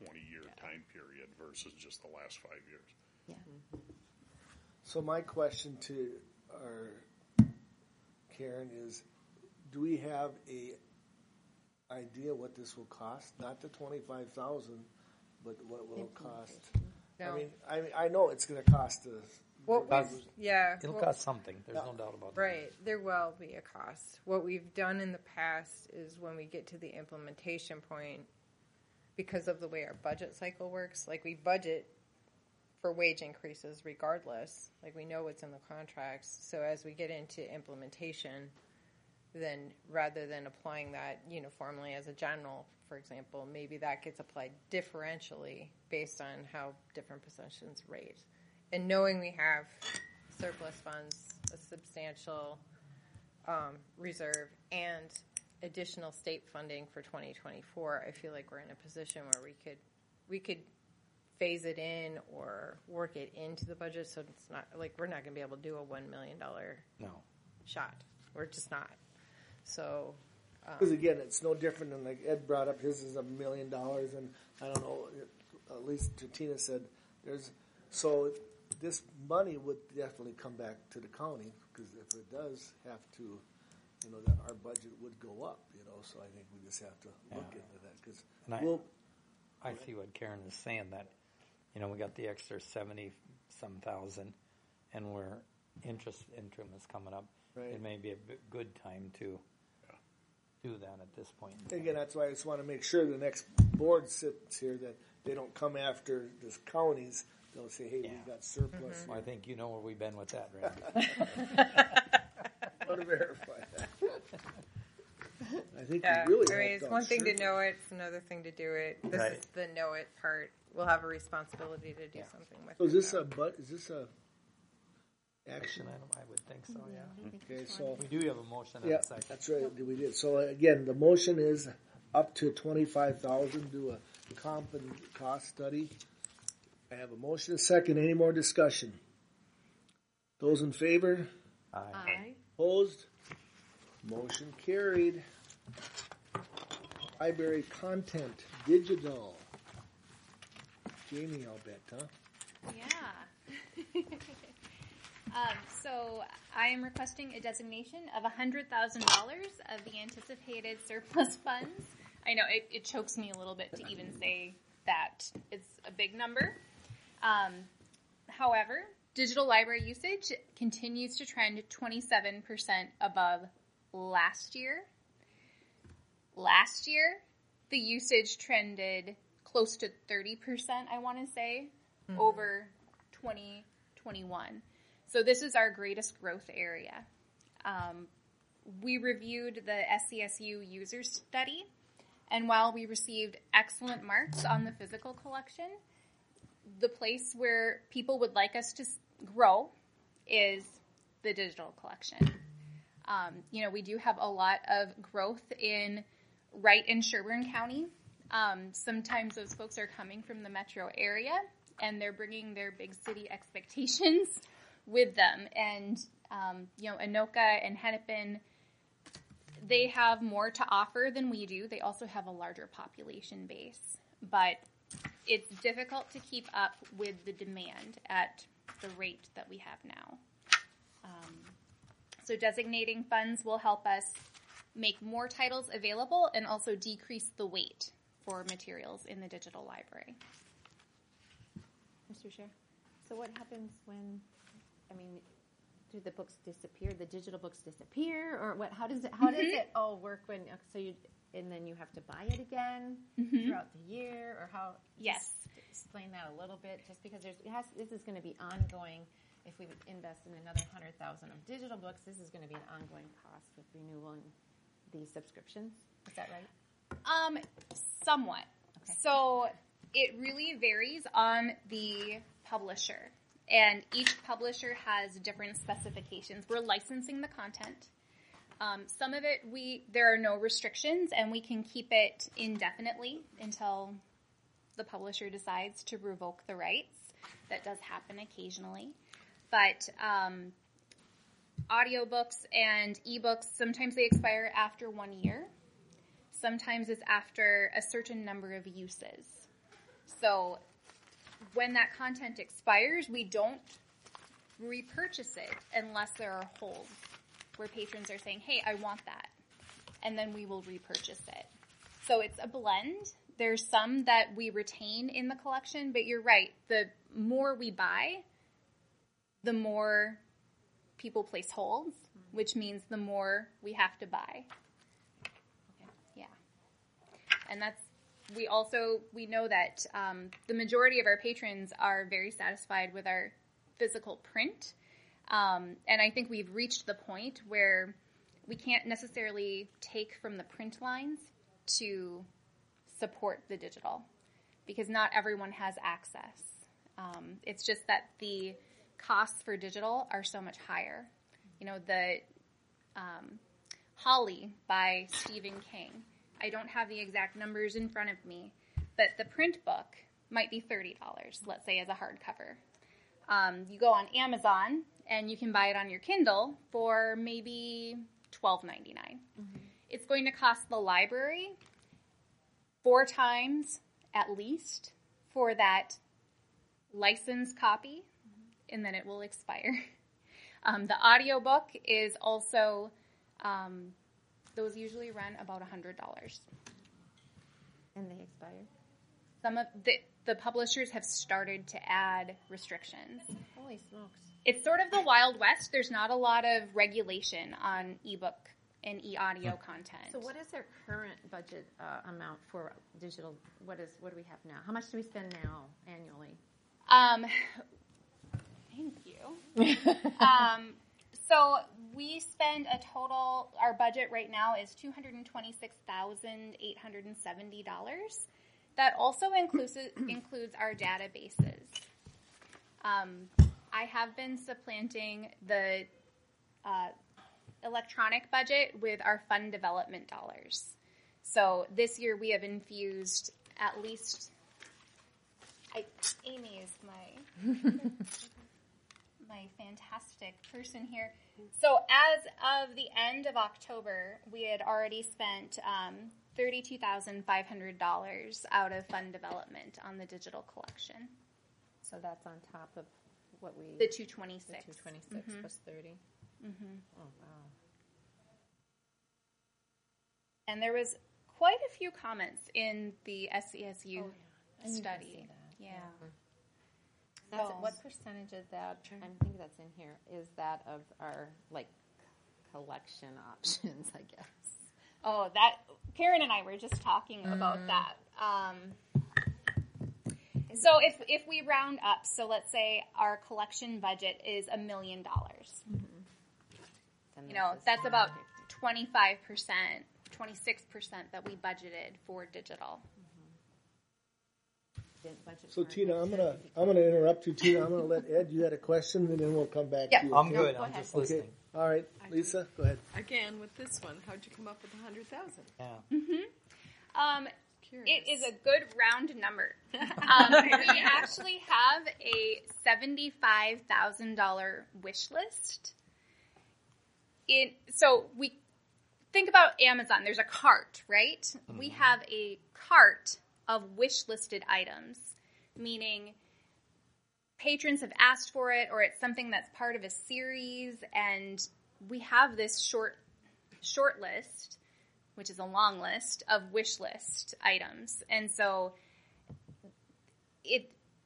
Speaker 5: twenty-year time period versus just the last five years.
Speaker 9: Yeah.
Speaker 1: So my question to our Karen is, do we have a idea what this will cost? Not the twenty-five thousand, but what will it cost?
Speaker 7: No.
Speaker 1: I mean, I I know it's going to cost us.
Speaker 7: What we've, yeah.
Speaker 8: It'll
Speaker 7: well,
Speaker 8: cost something. There's
Speaker 1: Yeah.
Speaker 8: no doubt about that.
Speaker 7: Right. There will be a cost. What we've done in the past is when we get to the implementation point, because of the way our budget cycle works, like we budget for wage increases regardless. Like we know what's in the contracts. So as we get into implementation, then rather than applying that uniformly as a general, for example, maybe that gets applied differentially based on how different positions rate. And knowing we have surplus funds, a substantial um, reserve, and additional state funding for twenty twenty-four, I feel like we're in a position where we could we could phase it in or work it into the budget, so it's not like we're not going to be able to do a one million dollar
Speaker 8: No.
Speaker 7: shot. We're just not. So.
Speaker 1: Because again, it's no different than like Ed brought up. His is a million dollars, and I don't know. At least Tina said there's so. This money would definitely come back to the county, because if it does have to, you know, that our budget would go up, you know, so I think we just have to look
Speaker 8: Yeah.
Speaker 1: into that, because
Speaker 8: And I,
Speaker 1: we'll,
Speaker 8: I see what Karen is saying, that, you know, we got the extra seventy-some thousand, and we're, interest interim is coming up.
Speaker 1: Right.
Speaker 8: It may be a b- good time to do that at this point. in time.
Speaker 1: again, that's why I just want to make sure the next board sits here that they don't come after the counties. They'll say, hey,
Speaker 8: Yeah.
Speaker 1: we got surplus.
Speaker 8: Well, I think you know where we've been with that, Randy.
Speaker 1: I want to verify that. I think
Speaker 7: Yeah,
Speaker 1: we really
Speaker 7: I mean,
Speaker 1: have
Speaker 7: it's
Speaker 1: done
Speaker 7: one thing to
Speaker 1: surplus.
Speaker 7: know it, it's another thing to do it. This
Speaker 8: Right.
Speaker 7: is the know it part. We'll have a responsibility to do
Speaker 8: Yeah.
Speaker 7: something with
Speaker 1: So
Speaker 7: it.
Speaker 1: is this
Speaker 7: though.
Speaker 1: a, but, is this a
Speaker 8: Action
Speaker 1: action?
Speaker 8: item, I would think so, yeah.
Speaker 1: Okay, so.
Speaker 8: We do have a motion and
Speaker 1: Yeah,
Speaker 8: a second.
Speaker 1: that's right. We did. So again, the motion is up to twenty-five thousand. Do a comp and cost study. I have a motion, a second. Any more discussion? Those in favor?
Speaker 8: Aye.
Speaker 9: Aye.
Speaker 1: Opposed? Motion carried. Library content digital. Jamie, I'll bet, huh?
Speaker 4: Yeah. um, so I am requesting a designation of one hundred thousand dollars of the anticipated surplus funds. I know it, it chokes me a little bit to even say that it's a big number. Um, however, digital library usage continues to trend twenty-seven percent above last year. Last year, the usage trended close to thirty percent, I want to say, mm-hmm. over twenty twenty-one. So this is our greatest growth area. Um, we reviewed the S C S U user study, and while we received excellent marks on the physical collection, the place where people would like us to grow is the digital collection. Um, you know, we do have a lot of growth in Wright and Sherburne County. Um, sometimes those folks are coming from the metro area, and they're bringing their big city expectations with them. And, um, you know, Anoka and Hennepin, they have more to offer than we do. They also have a larger population base. But it's difficult to keep up with the demand at the rate that we have now. Um, so designating funds will help us make more titles available and also decrease the weight for materials in the digital library.
Speaker 9: Mister Chair, so what happens when, I mean, do the books disappear, the digital books disappear, or what? How does it, how mm-hmm. does it all work when, so you, and then you have to buy it again mm-hmm. throughout the year, or how?
Speaker 4: Yes.
Speaker 9: Explain that a little bit, just because there's, it has, this is going to be ongoing. If we invest in another hundred thousand of digital books, this is going to be an ongoing cost with renewal and these subscriptions. Is that right?
Speaker 4: Um, somewhat. Okay. So it really varies on the publisher, and each publisher has different specifications. We're licensing the content. Um, some of it, we there are no restrictions, and we can keep it indefinitely until the publisher decides to revoke the rights. That does happen occasionally. But um, audiobooks and ebooks, sometimes they expire after one year. Sometimes it's after a certain number of uses. So when that content expires, we don't repurchase it unless there are holes where patrons are saying, hey, I want that. And then we will repurchase it. So it's a blend. There's some that we retain in the collection, but you're right. The more we buy, the more people place holds, which means the more we have to buy. Yeah. And that's, we also, we know that um, the majority of our patrons are very satisfied with our physical print. Um, and I think we've reached the point where we can't necessarily take from the print lines to support the digital because not everyone has access. Um, it's just that the costs for digital are so much higher. You know, the um, Holly by Stephen King. I don't have the exact numbers in front of me, but the print book might be thirty dollars, let's say, as a hardcover. Um, you go on Amazon and you can buy it on your Kindle for maybe twelve ninety-nine. Mm-hmm. It's going to cost the library four times at least for that licensed copy, and then it will expire. Um, the audiobook is also, um, those usually run about one hundred dollars.
Speaker 9: And they expire?
Speaker 4: Some of the, the publishers have started to add restrictions.
Speaker 9: Holy smokes.
Speaker 4: It's sort of the Wild West. There's not a lot of regulation on ebook and e-audio content.
Speaker 9: So what is our current budget uh, amount for digital? What is what do we have now? How much do we spend now annually?
Speaker 4: Um, thank you. um, so we spend a total, our budget right now is two hundred twenty-six thousand eight hundred seventy dollars. That also includes, includes our databases. Um, I have been supplanting the uh, electronic budget with our fund development dollars. So this year we have infused at least, I, Amy is my my fantastic person here. So as of the end of October, we had already spent um, thirty-two thousand five hundred dollars out of fund development on the digital collection.
Speaker 9: So that's on top of what we...
Speaker 4: The two twenty-six.
Speaker 9: The two twenty-six
Speaker 4: Mm-hmm.
Speaker 9: plus thirty.
Speaker 4: Mm-hmm.
Speaker 9: Oh, wow.
Speaker 4: And there was quite a few comments in the S C S U
Speaker 9: Oh, yeah. I need to
Speaker 4: study.
Speaker 9: see that.
Speaker 4: Yeah.
Speaker 9: That's
Speaker 4: So-
Speaker 9: what percentage of that, I think that's in here, is that of our, like, collection options, I guess?
Speaker 4: Oh, that Karen and I were just talking about that. Um, so if if we round up, so let's say our collection budget is a million dollars.
Speaker 9: Then
Speaker 4: You know,
Speaker 9: this is
Speaker 4: that's about
Speaker 9: fifty.
Speaker 4: twenty-five percent, twenty-six percent that we budgeted for digital.
Speaker 9: Didn't budget
Speaker 1: So
Speaker 9: for it
Speaker 1: Tina,
Speaker 9: next
Speaker 1: I'm
Speaker 9: year.
Speaker 1: gonna I'm gonna interrupt you, Tina. I'm gonna let Ed. You had a question, and then we'll come back
Speaker 4: Yeah.
Speaker 1: to you.
Speaker 8: I'm
Speaker 1: okay?
Speaker 8: good.
Speaker 9: Go
Speaker 8: I'm
Speaker 9: ahead.
Speaker 8: just
Speaker 1: Okay.
Speaker 8: listening.
Speaker 1: All right, Lisa, go ahead.
Speaker 3: Again, with this one, how'd you come up with a hundred thousand?
Speaker 8: Yeah.
Speaker 4: Um,
Speaker 3: Curious.
Speaker 4: it is a good round number. Um, we actually have a seventy-five thousand dollars wish list. In, so we think about Amazon. There's a cart, right? Mm-hmm. We have a cart of wish listed items, meaning patrons have asked for it, or it's something that's part of a series, and we have this short short list, which is a long list of wish list items. And so it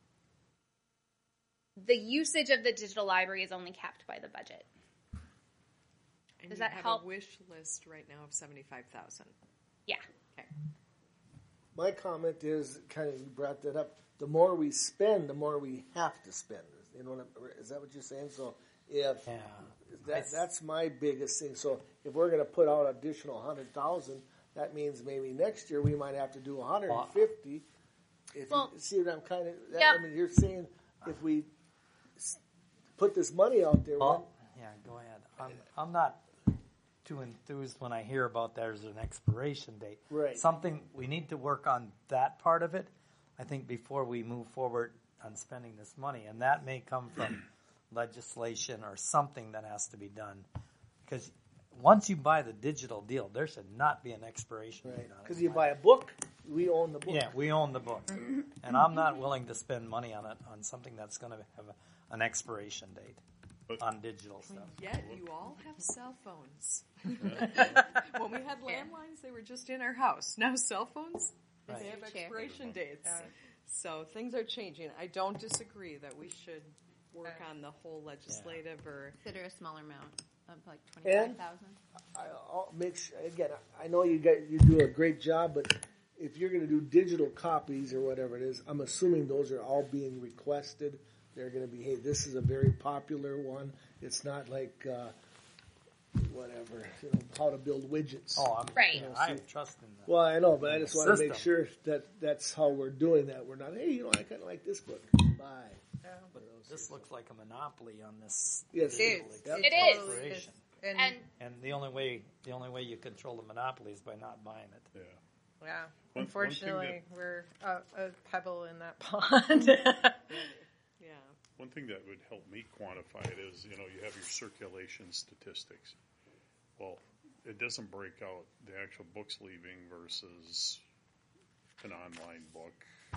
Speaker 4: the usage of the digital library is only capped by the budget.
Speaker 3: And
Speaker 4: Does
Speaker 3: you
Speaker 4: that
Speaker 3: have
Speaker 4: help?
Speaker 3: a wish list right now of seventy-five thousand.
Speaker 4: Yeah.
Speaker 3: Okay.
Speaker 1: My comment is kind of you brought that up. The more we spend, the more we have to spend. You know, what I'm- is that what you're saying? So if
Speaker 8: Yeah.
Speaker 1: that, that's my biggest thing. So if we're going to put out additional hundred thousand, that means maybe next year we might have to do one hundred and fifty. If
Speaker 4: Well,
Speaker 1: you see what I'm kind of, that,
Speaker 4: yep.
Speaker 1: I mean, you're saying if we s- put this money out there,
Speaker 8: Well, yeah, go ahead. I'm, I'm not too enthused when I hear about there's an expiration date.
Speaker 1: Right.
Speaker 8: Something, we need to work on that part of it, I think, before we move forward on spending this money. And that may come from legislation or something that has to be done. Because once you buy the digital deal, there should not be an expiration
Speaker 1: right?
Speaker 8: date on it.
Speaker 1: Because you buy a book, we own the book.
Speaker 8: Yeah, we own the book, and I'm not willing to spend money on it on something that's going to have a, an expiration date
Speaker 5: But-
Speaker 8: on digital stuff.
Speaker 3: Yet you all have cell phones. When we had landlines, they were just in our house. Now cell phones,
Speaker 8: Right.
Speaker 3: they have
Speaker 2: Chair.
Speaker 3: expiration dates. So things are changing. I don't disagree that we should work on the whole legislative or
Speaker 9: Consider a smaller amount of like twenty-five thousand.
Speaker 1: I, I'll make sure, again, I know you guys, you do a great job, but if you're going to do digital copies or whatever it is, I'm assuming those are all being requested. They're going to be, hey, this is a very popular one. It's not like, uh, whatever, you know, how to build widgets.
Speaker 8: Oh, I'm,
Speaker 4: Right.
Speaker 8: you know, I have trust in that.
Speaker 1: Well, I know, but I just want to make
Speaker 8: System.
Speaker 1: sure that that's how we're doing that. We're not, hey, you know, I kind of like this book. Bye.
Speaker 8: But this looks like a monopoly on this.
Speaker 1: Yes,
Speaker 7: It is.
Speaker 1: Yep.
Speaker 4: It is.
Speaker 7: totally is. And,
Speaker 4: And
Speaker 8: And the only way the only way you control the monopoly is by not buying it.
Speaker 5: Yeah.
Speaker 7: yeah,
Speaker 5: One-
Speaker 7: unfortunately,
Speaker 5: one
Speaker 7: we're a, a pebble in that pond.
Speaker 3: yeah.
Speaker 5: One thing that would help me quantify it is, you know, you have your circulation statistics. Well, it doesn't break out the actual books leaving versus an online book,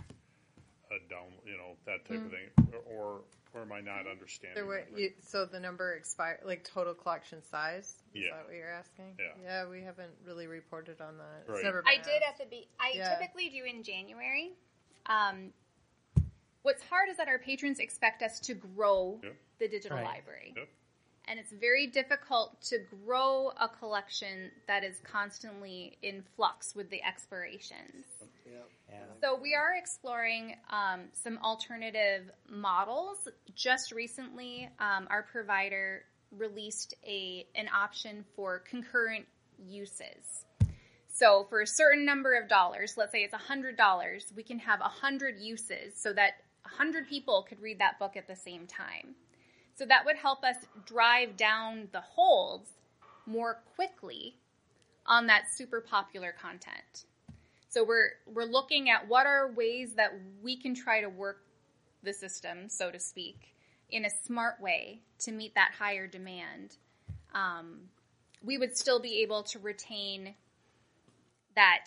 Speaker 5: a down, you know, that type of thing. Or, or am I not understanding?
Speaker 7: So, what
Speaker 5: that?
Speaker 7: you, so the number expire, like total collection size? Is
Speaker 5: Yeah.
Speaker 7: that what you're asking?
Speaker 5: Yeah.
Speaker 7: Yeah, we haven't really reported on that. It's
Speaker 5: Right.
Speaker 7: never been
Speaker 4: I did
Speaker 7: asked.
Speaker 4: at the be- I
Speaker 7: Yeah.
Speaker 4: typically do in January. Um, what's hard is that our patrons expect us to grow
Speaker 5: Yep.
Speaker 4: the digital
Speaker 8: Right.
Speaker 4: library.
Speaker 5: Yep.
Speaker 4: And it's very difficult to grow a collection that is constantly in flux with the expirations.
Speaker 1: Yeah.
Speaker 8: Yeah.
Speaker 4: So we are exploring um, some alternative models. Just recently, um, our provider released a an option for concurrent uses. So for a certain number of dollars, let's say it's one hundred dollars, we can have one hundred uses so that one hundred people could read that book at the same time. So that would help us drive down the holds more quickly on that super popular content. So we're we're looking at what are ways that we can try to work the system, so to speak, in a smart way to meet that higher demand. Um, we would still be able to retain that.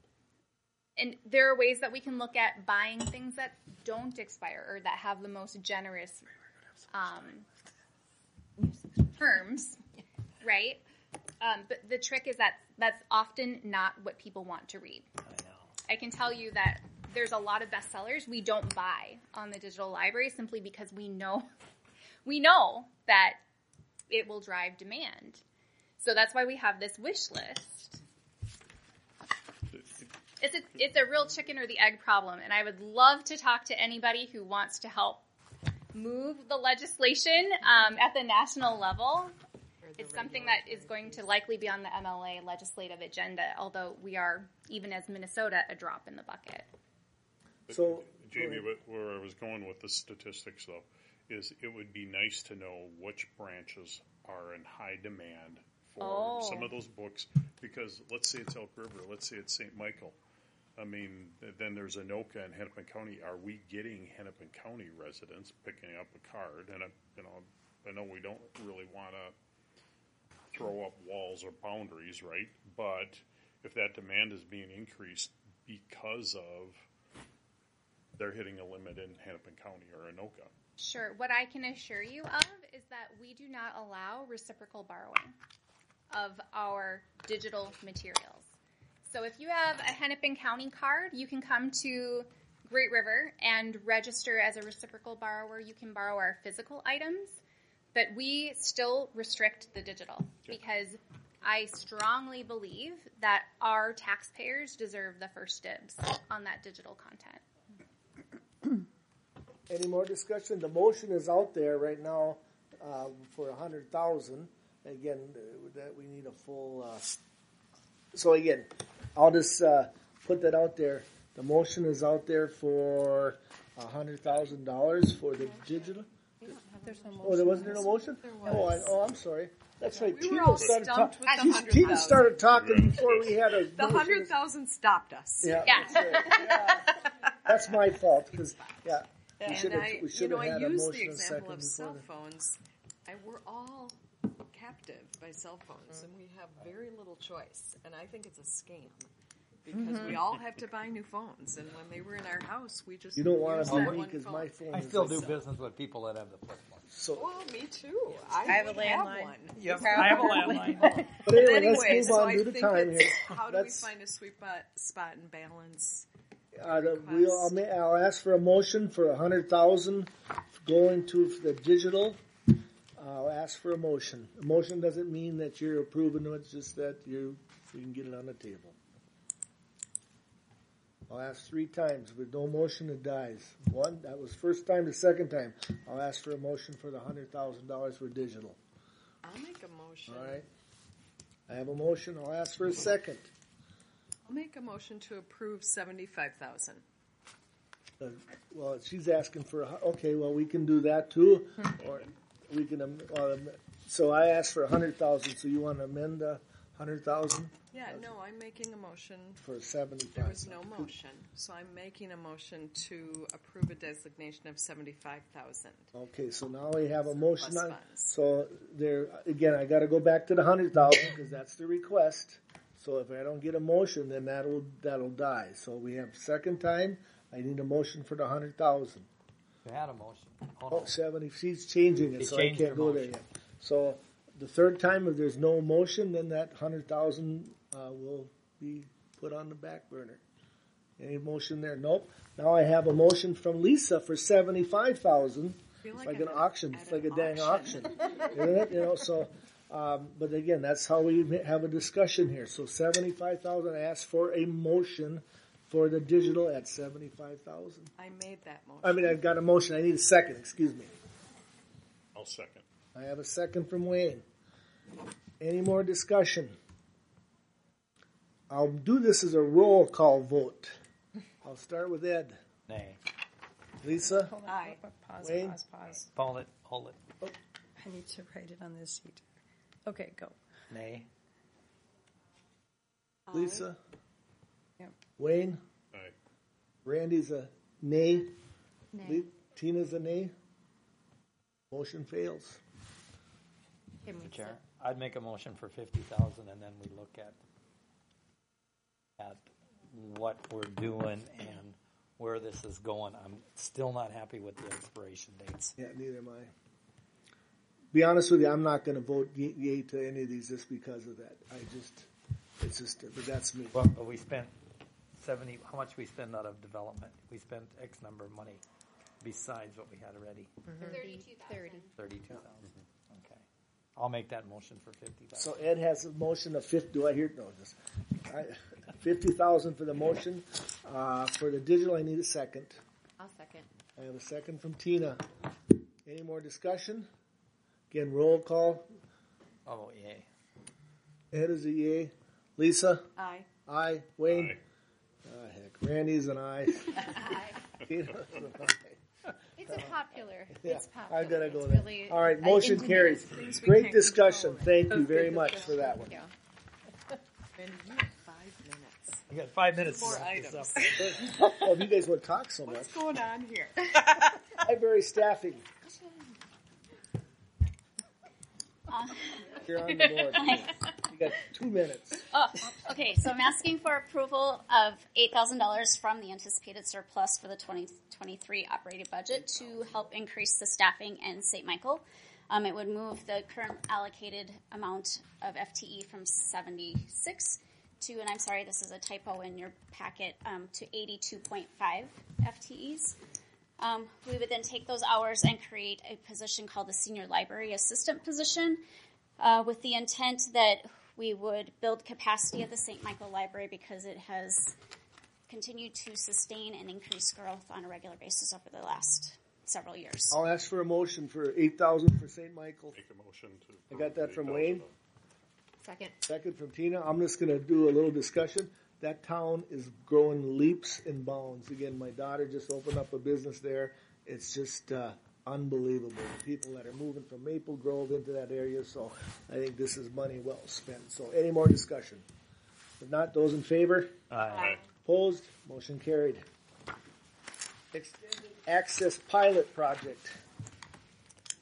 Speaker 4: And there are ways that we can look at buying things that don't expire or that have the most generous um, terms, right? Um, but the trick is that that's often not what people want to read.
Speaker 8: I know.
Speaker 4: I can tell you that there's a lot of bestsellers we don't buy on the digital library simply because we know we know that it will drive demand. So that's why we have this wish list. It's a it's a real chicken or the egg problem, and I would love to talk to anybody who wants to help move the legislation um, at the national level. It's something that is going to likely be on the M L A legislative agenda, although we are, even as Minnesota, a drop in the bucket.
Speaker 1: So,
Speaker 5: Jamie, but where I was going with the statistics, though, is it would be nice to know which branches are in high demand for
Speaker 4: Oh.
Speaker 5: some of those books. Because let's say it's Elk River, let's say it's Saint Michael. I mean, th- then there's Anoka and Hennepin County. Are we getting Hennepin County residents picking up a card? And I, you know, I know we don't really want to throw up walls or boundaries, right? But if that demand is being increased because of they're hitting a limit in Hennepin County or Anoka.
Speaker 4: Sure. What I can assure you of is that we do not allow reciprocal borrowing of our digital materials. So if you have a Hennepin County card, you can come to Great River and register as a reciprocal borrower. You can borrow our physical items, but we still restrict the digital because I strongly believe that our taxpayers deserve the first dibs on that digital content.
Speaker 1: any more discussion? The motion is out there right now uh, for a hundred thousand. Again, uh, that we need a full. Uh, so again, I'll just uh, put that out there. The motion is out there for a hundred thousand dollars for the digital.
Speaker 9: There's no
Speaker 1: Oh, there wasn't there no motion?
Speaker 3: There
Speaker 1: Oh, I,
Speaker 3: was.
Speaker 1: oh, I'm sorry. That's right.
Speaker 3: We were
Speaker 1: Tina
Speaker 3: all
Speaker 1: started
Speaker 3: stumped
Speaker 1: talking.
Speaker 3: with the hundred
Speaker 1: Tina
Speaker 3: thousand.
Speaker 1: started talking before we had a.
Speaker 3: The hundred thousand stopped us.
Speaker 1: Yeah,
Speaker 4: Yeah.
Speaker 1: That's, right. Yeah. That's my fault because yeah, we
Speaker 3: And
Speaker 1: should have
Speaker 3: I,
Speaker 1: we
Speaker 3: you
Speaker 1: should
Speaker 3: know,
Speaker 1: have
Speaker 3: I
Speaker 1: had a
Speaker 3: used the
Speaker 1: motion and
Speaker 3: example
Speaker 1: second
Speaker 3: of
Speaker 1: before
Speaker 3: cell
Speaker 1: the-
Speaker 3: phones. I, we're all captive by cell phones, and we have very little choice. And I think it's a scam because we all had to buy new phones, and when they were in our house, we just
Speaker 1: You don't want
Speaker 3: used
Speaker 1: to
Speaker 3: that
Speaker 1: be me
Speaker 3: one
Speaker 1: because
Speaker 3: phone.
Speaker 1: my phone
Speaker 8: I
Speaker 1: is
Speaker 8: still
Speaker 1: like
Speaker 8: do
Speaker 1: that.
Speaker 8: business with people that have the flip phone.
Speaker 1: So,
Speaker 3: Oh, me too. I,
Speaker 7: I have a
Speaker 3: would
Speaker 7: landline.
Speaker 3: one.
Speaker 8: Yep,
Speaker 7: have
Speaker 8: I have a
Speaker 7: a
Speaker 8: landline.
Speaker 1: but anyway,
Speaker 3: Anyway,
Speaker 1: let's move
Speaker 3: so
Speaker 1: on
Speaker 3: I
Speaker 1: due to
Speaker 3: think
Speaker 1: time
Speaker 3: it's
Speaker 1: here.
Speaker 3: how do
Speaker 1: Let's-
Speaker 3: we find a sweet spot, spot and balance?
Speaker 1: Uh, the- we'll, I'll, ma- I'll ask for a motion for a hundred thousand going to the digital. I'll ask for a motion. A motion doesn't mean that you're approving it, it's just that you, you can get it on the table. I'll ask three times. With no motion, it dies. One, that was first time. The second time, I'll ask for a motion for the hundred thousand dollars for digital.
Speaker 3: I'll make a motion.
Speaker 1: All right. I have a motion. I'll ask for a second.
Speaker 3: I'll make a motion to approve seventy-five thousand.
Speaker 1: Uh, well, she's asking for a, hu- okay, well, we can do that too. Or we can, um, uh, so I asked for a hundred thousand, so you want to amend a hundred thousand
Speaker 3: Yeah, no, I'm making a motion.
Speaker 1: for seventy-five?
Speaker 3: There was no motion, so I'm making a motion to approve a designation of seventy-five thousand.
Speaker 1: Okay, so now we have a motion
Speaker 3: Plus
Speaker 1: on,
Speaker 3: funds.
Speaker 1: so there, again, I gotta go back to the hundred thousand, because that's the request. So if I don't get a motion, then that'll, that'll die. So we have second time, I need a motion for the hundred thousand.
Speaker 8: You had a motion. Oh,
Speaker 1: Oh, seventy, she's changing it,
Speaker 8: She
Speaker 1: so I
Speaker 8: changed
Speaker 1: can't
Speaker 8: her
Speaker 1: go there
Speaker 8: motion.
Speaker 1: yet. So the third time, if there's no motion, then that hundred thousand, uh, will be put on the back burner. Any motion there? Nope. Now I have a motion from Lisa for seventy-five thousand.
Speaker 3: Feel
Speaker 1: It's
Speaker 3: like
Speaker 1: like an
Speaker 3: I'm
Speaker 1: auction,
Speaker 3: at
Speaker 1: it's like
Speaker 3: an
Speaker 1: a dang
Speaker 3: auction.
Speaker 1: auction. Isn't it? You know, so, um, but again, that's how we ma- have a discussion here. So seventy-five thousand, I asked for a motion for the digital at seventy-five thousand.
Speaker 3: I made that motion.
Speaker 1: I mean, I've got a motion, I need a second, excuse me.
Speaker 5: I'll second.
Speaker 1: I have a second from Wayne. Any more discussion? I'll do this as a roll call vote. I'll start with Ed.
Speaker 8: nay.
Speaker 1: Lisa?
Speaker 7: Aye. Pause,
Speaker 1: Wayne?
Speaker 7: pause, pause.
Speaker 8: Hold it, hold it.
Speaker 7: I need to write it on this sheet. Okay, go.
Speaker 8: Nay.
Speaker 1: Lisa?
Speaker 7: Yep.
Speaker 1: Wayne?
Speaker 5: Aye.
Speaker 1: Randy's a nay.
Speaker 9: Nay.
Speaker 1: Le- Tina's a nay. Motion fails.
Speaker 9: Can we
Speaker 8: Chair, I'd make a motion for fifty thousand, and then we look at at what we're doing and where this is going. I'm still not happy with the expiration dates.
Speaker 1: Yeah, neither am I. Be honest with you, I'm not going to vote ye- yay to any of these just because of that. I just, it's just, but that's me.
Speaker 8: Well, but we spent seventy. How much we spend out of development? We spent X number of money besides what we had already.
Speaker 9: thirty, thirty.
Speaker 8: Thirty-two thousand. Okay, I'll make that motion for fifty thousand.
Speaker 1: So Ed has a motion of fifty, do I hear, no, just, I, fifty thousand for the motion. Uh, for the digital, I need a second.
Speaker 9: I'll second.
Speaker 1: I have a second from Tina. Any more discussion? Again, roll call.
Speaker 8: Oh yay!
Speaker 1: Ed is a yay. Lisa?
Speaker 3: Aye.
Speaker 1: Aye. Wayne?
Speaker 5: Aye.
Speaker 1: Ah, heck. Randy's an aye. Tina's an aye.
Speaker 4: It's a popular.
Speaker 1: Yeah,
Speaker 4: It's popular.
Speaker 1: I gotta go
Speaker 4: It's
Speaker 1: there.
Speaker 4: really
Speaker 1: All right,
Speaker 4: an
Speaker 1: motion
Speaker 4: intimate-
Speaker 1: carries.
Speaker 3: Things we
Speaker 1: Great
Speaker 3: can't
Speaker 1: discussion.
Speaker 3: control.
Speaker 1: Thank you
Speaker 3: That's
Speaker 1: very
Speaker 3: good
Speaker 1: much
Speaker 3: discussion.
Speaker 1: for that one.
Speaker 4: Yeah.
Speaker 3: And you have five minutes.
Speaker 8: We got five minutes.
Speaker 3: Four
Speaker 8: to wrap this
Speaker 3: items.
Speaker 8: up.
Speaker 1: Oh, if you guys would talk so much.
Speaker 3: What's going on here?
Speaker 1: Library staffing. You're on the board. You got two minutes.
Speaker 10: Oh, okay. So I'm asking for approval of eight thousand dollars from the anticipated surplus for the twenty twenty-three operating budget to help increase the staffing in Saint Michael. Um, it would move the current allocated amount of F T E from seventy-six to, and I'm sorry, this is a typo in your packet, um, to eighty-two point five F T Es. Um, we would then take those hours and create a position called the Senior Library Assistant position, uh, with the intent that we would build capacity at the Saint Michael Library because it has continued to sustain and increase growth on a regular basis over the last several years.
Speaker 1: I'll ask for a motion for eight thousand for Saint Michael.
Speaker 5: Make a motion to.
Speaker 1: I got that from Wayne.
Speaker 9: Second.
Speaker 1: Second from Tina. I'm just going to do a little discussion. That town is growing leaps and bounds. Again, my daughter just opened up a business there. It's just uh, unbelievable. The people that are moving from Maple Grove into that area. So I think this is money well spent. So any more discussion? If not, those in favor?
Speaker 8: Aye.
Speaker 1: Opposed? Motion carried. Extended Access Pilot Project.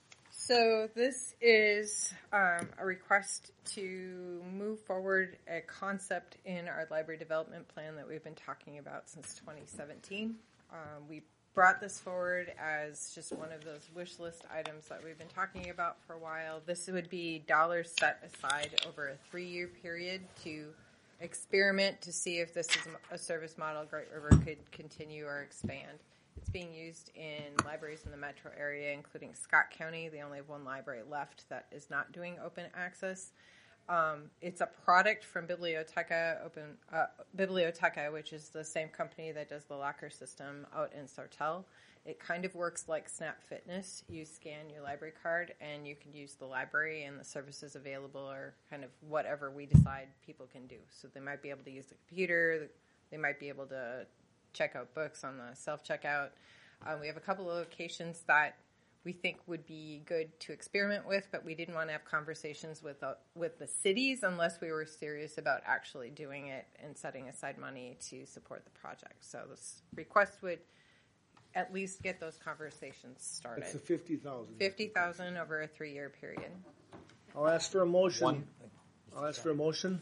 Speaker 7: So this is um, a request to move forward a concept in our library development plan that we've been talking about since twenty seventeen. Um, we brought this forward as just one of those wish list items that we've been talking about for a while. This would be dollars set aside over a three-year period to experiment to see if this is a service model Great River could continue or expand. It's being used in libraries in the metro area, including Scott County. They only have one library left that is not doing open access. Um, it's a product from Biblioteca, Open uh, Biblioteca, which is the same company that does the locker system out in Sartell. It kind of works like Snap Fitness. You scan your library card, and you can use the library, and the services available are kind of whatever we decide people can do. So they might be able to use the computer. They might be able to check out books on the self-checkout. Um, we have a couple of locations that we think would be good to experiment with, but we didn't want to have conversations with uh, with the cities unless we were serious about actually doing it and setting aside money to support the project. So this request would at least get those conversations started.
Speaker 1: It's the fifty thousand.
Speaker 7: Fifty thousand over a three-year period.
Speaker 1: I'll ask for a motion.
Speaker 8: One.
Speaker 1: I'll ask for a motion.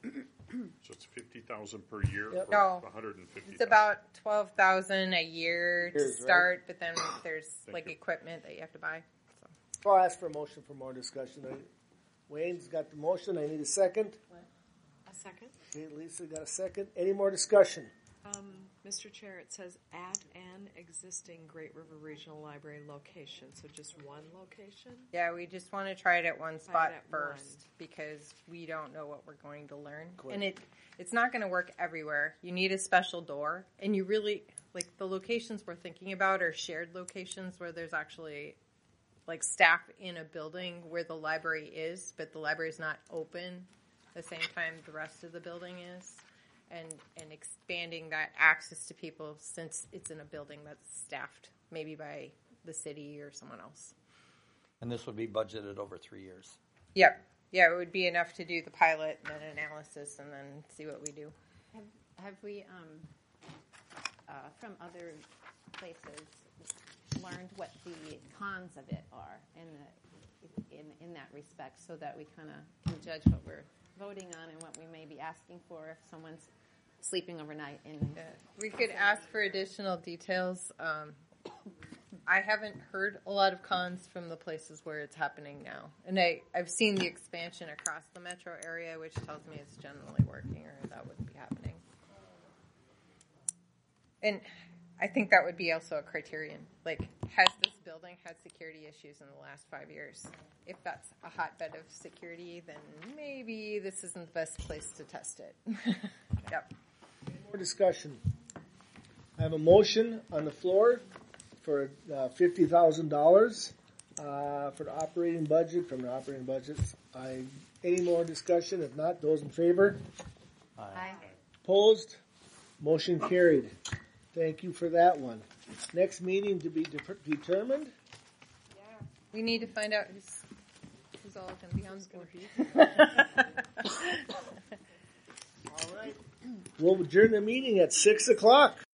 Speaker 5: So it's fifty thousand per year
Speaker 1: Yep.
Speaker 5: for
Speaker 7: No.
Speaker 5: one hundred fifty.
Speaker 7: It's about twelve thousand a year to
Speaker 1: Years, right?
Speaker 7: start, but then there's
Speaker 5: Thank
Speaker 7: like
Speaker 5: you.
Speaker 7: equipment that you have to buy.
Speaker 1: I'll ask for a motion for more discussion. I- Wayne's got the motion. I need a second.
Speaker 3: A second.
Speaker 1: Okay, Lisa got a second. Any more discussion?
Speaker 3: Um, Mister Chair, it says add an existing Great River Regional Library location, so just one location?
Speaker 7: Yeah, we just want to try it at one spot
Speaker 3: at
Speaker 7: first
Speaker 3: one.
Speaker 7: because we don't know what we're going to learn.
Speaker 1: Correct.
Speaker 7: And it it's not going to work everywhere. You need a special door, and you really like the locations we're thinking about are shared locations where there's actually like staff in a building where the library is, but the library is not open the same time the rest of the building is. And, and expanding that access to people since it's in a building that's staffed maybe by the city or someone else.
Speaker 8: And this would be budgeted over three years.
Speaker 7: Yep. Yeah, it would be enough to do the pilot and then analysis and then see what we do.
Speaker 9: Have, have we, um, uh, from other places, learned what the cons of it are in the in in that respect, so that we kind of can judge what we're voting on and what we may be asking for if someone's sleeping overnight in.
Speaker 7: Yeah. We could ask for additional details. Um, I haven't heard a lot of cons from the places where it's happening now. And I, I've seen the expansion across the metro area, which tells me it's generally working or that wouldn't be happening. And I think that would be also a criterion. Like, has this building had security issues in the last five years? If that's a hotbed of security, then maybe this isn't the best place to test it. Yep.
Speaker 1: More discussion. I have a motion on the floor for uh, fifty thousand dollars uh, for the operating budget, from the operating budgets. I, any more discussion? If not, those in favor?
Speaker 9: Aye.
Speaker 1: Opposed? Motion carried. Thank you for that one. Next meeting to be de- determined?
Speaker 7: Yeah. We need to find out who's, who's all going to be on board.
Speaker 1: All right. We'll adjourn the meeting at six o'clock.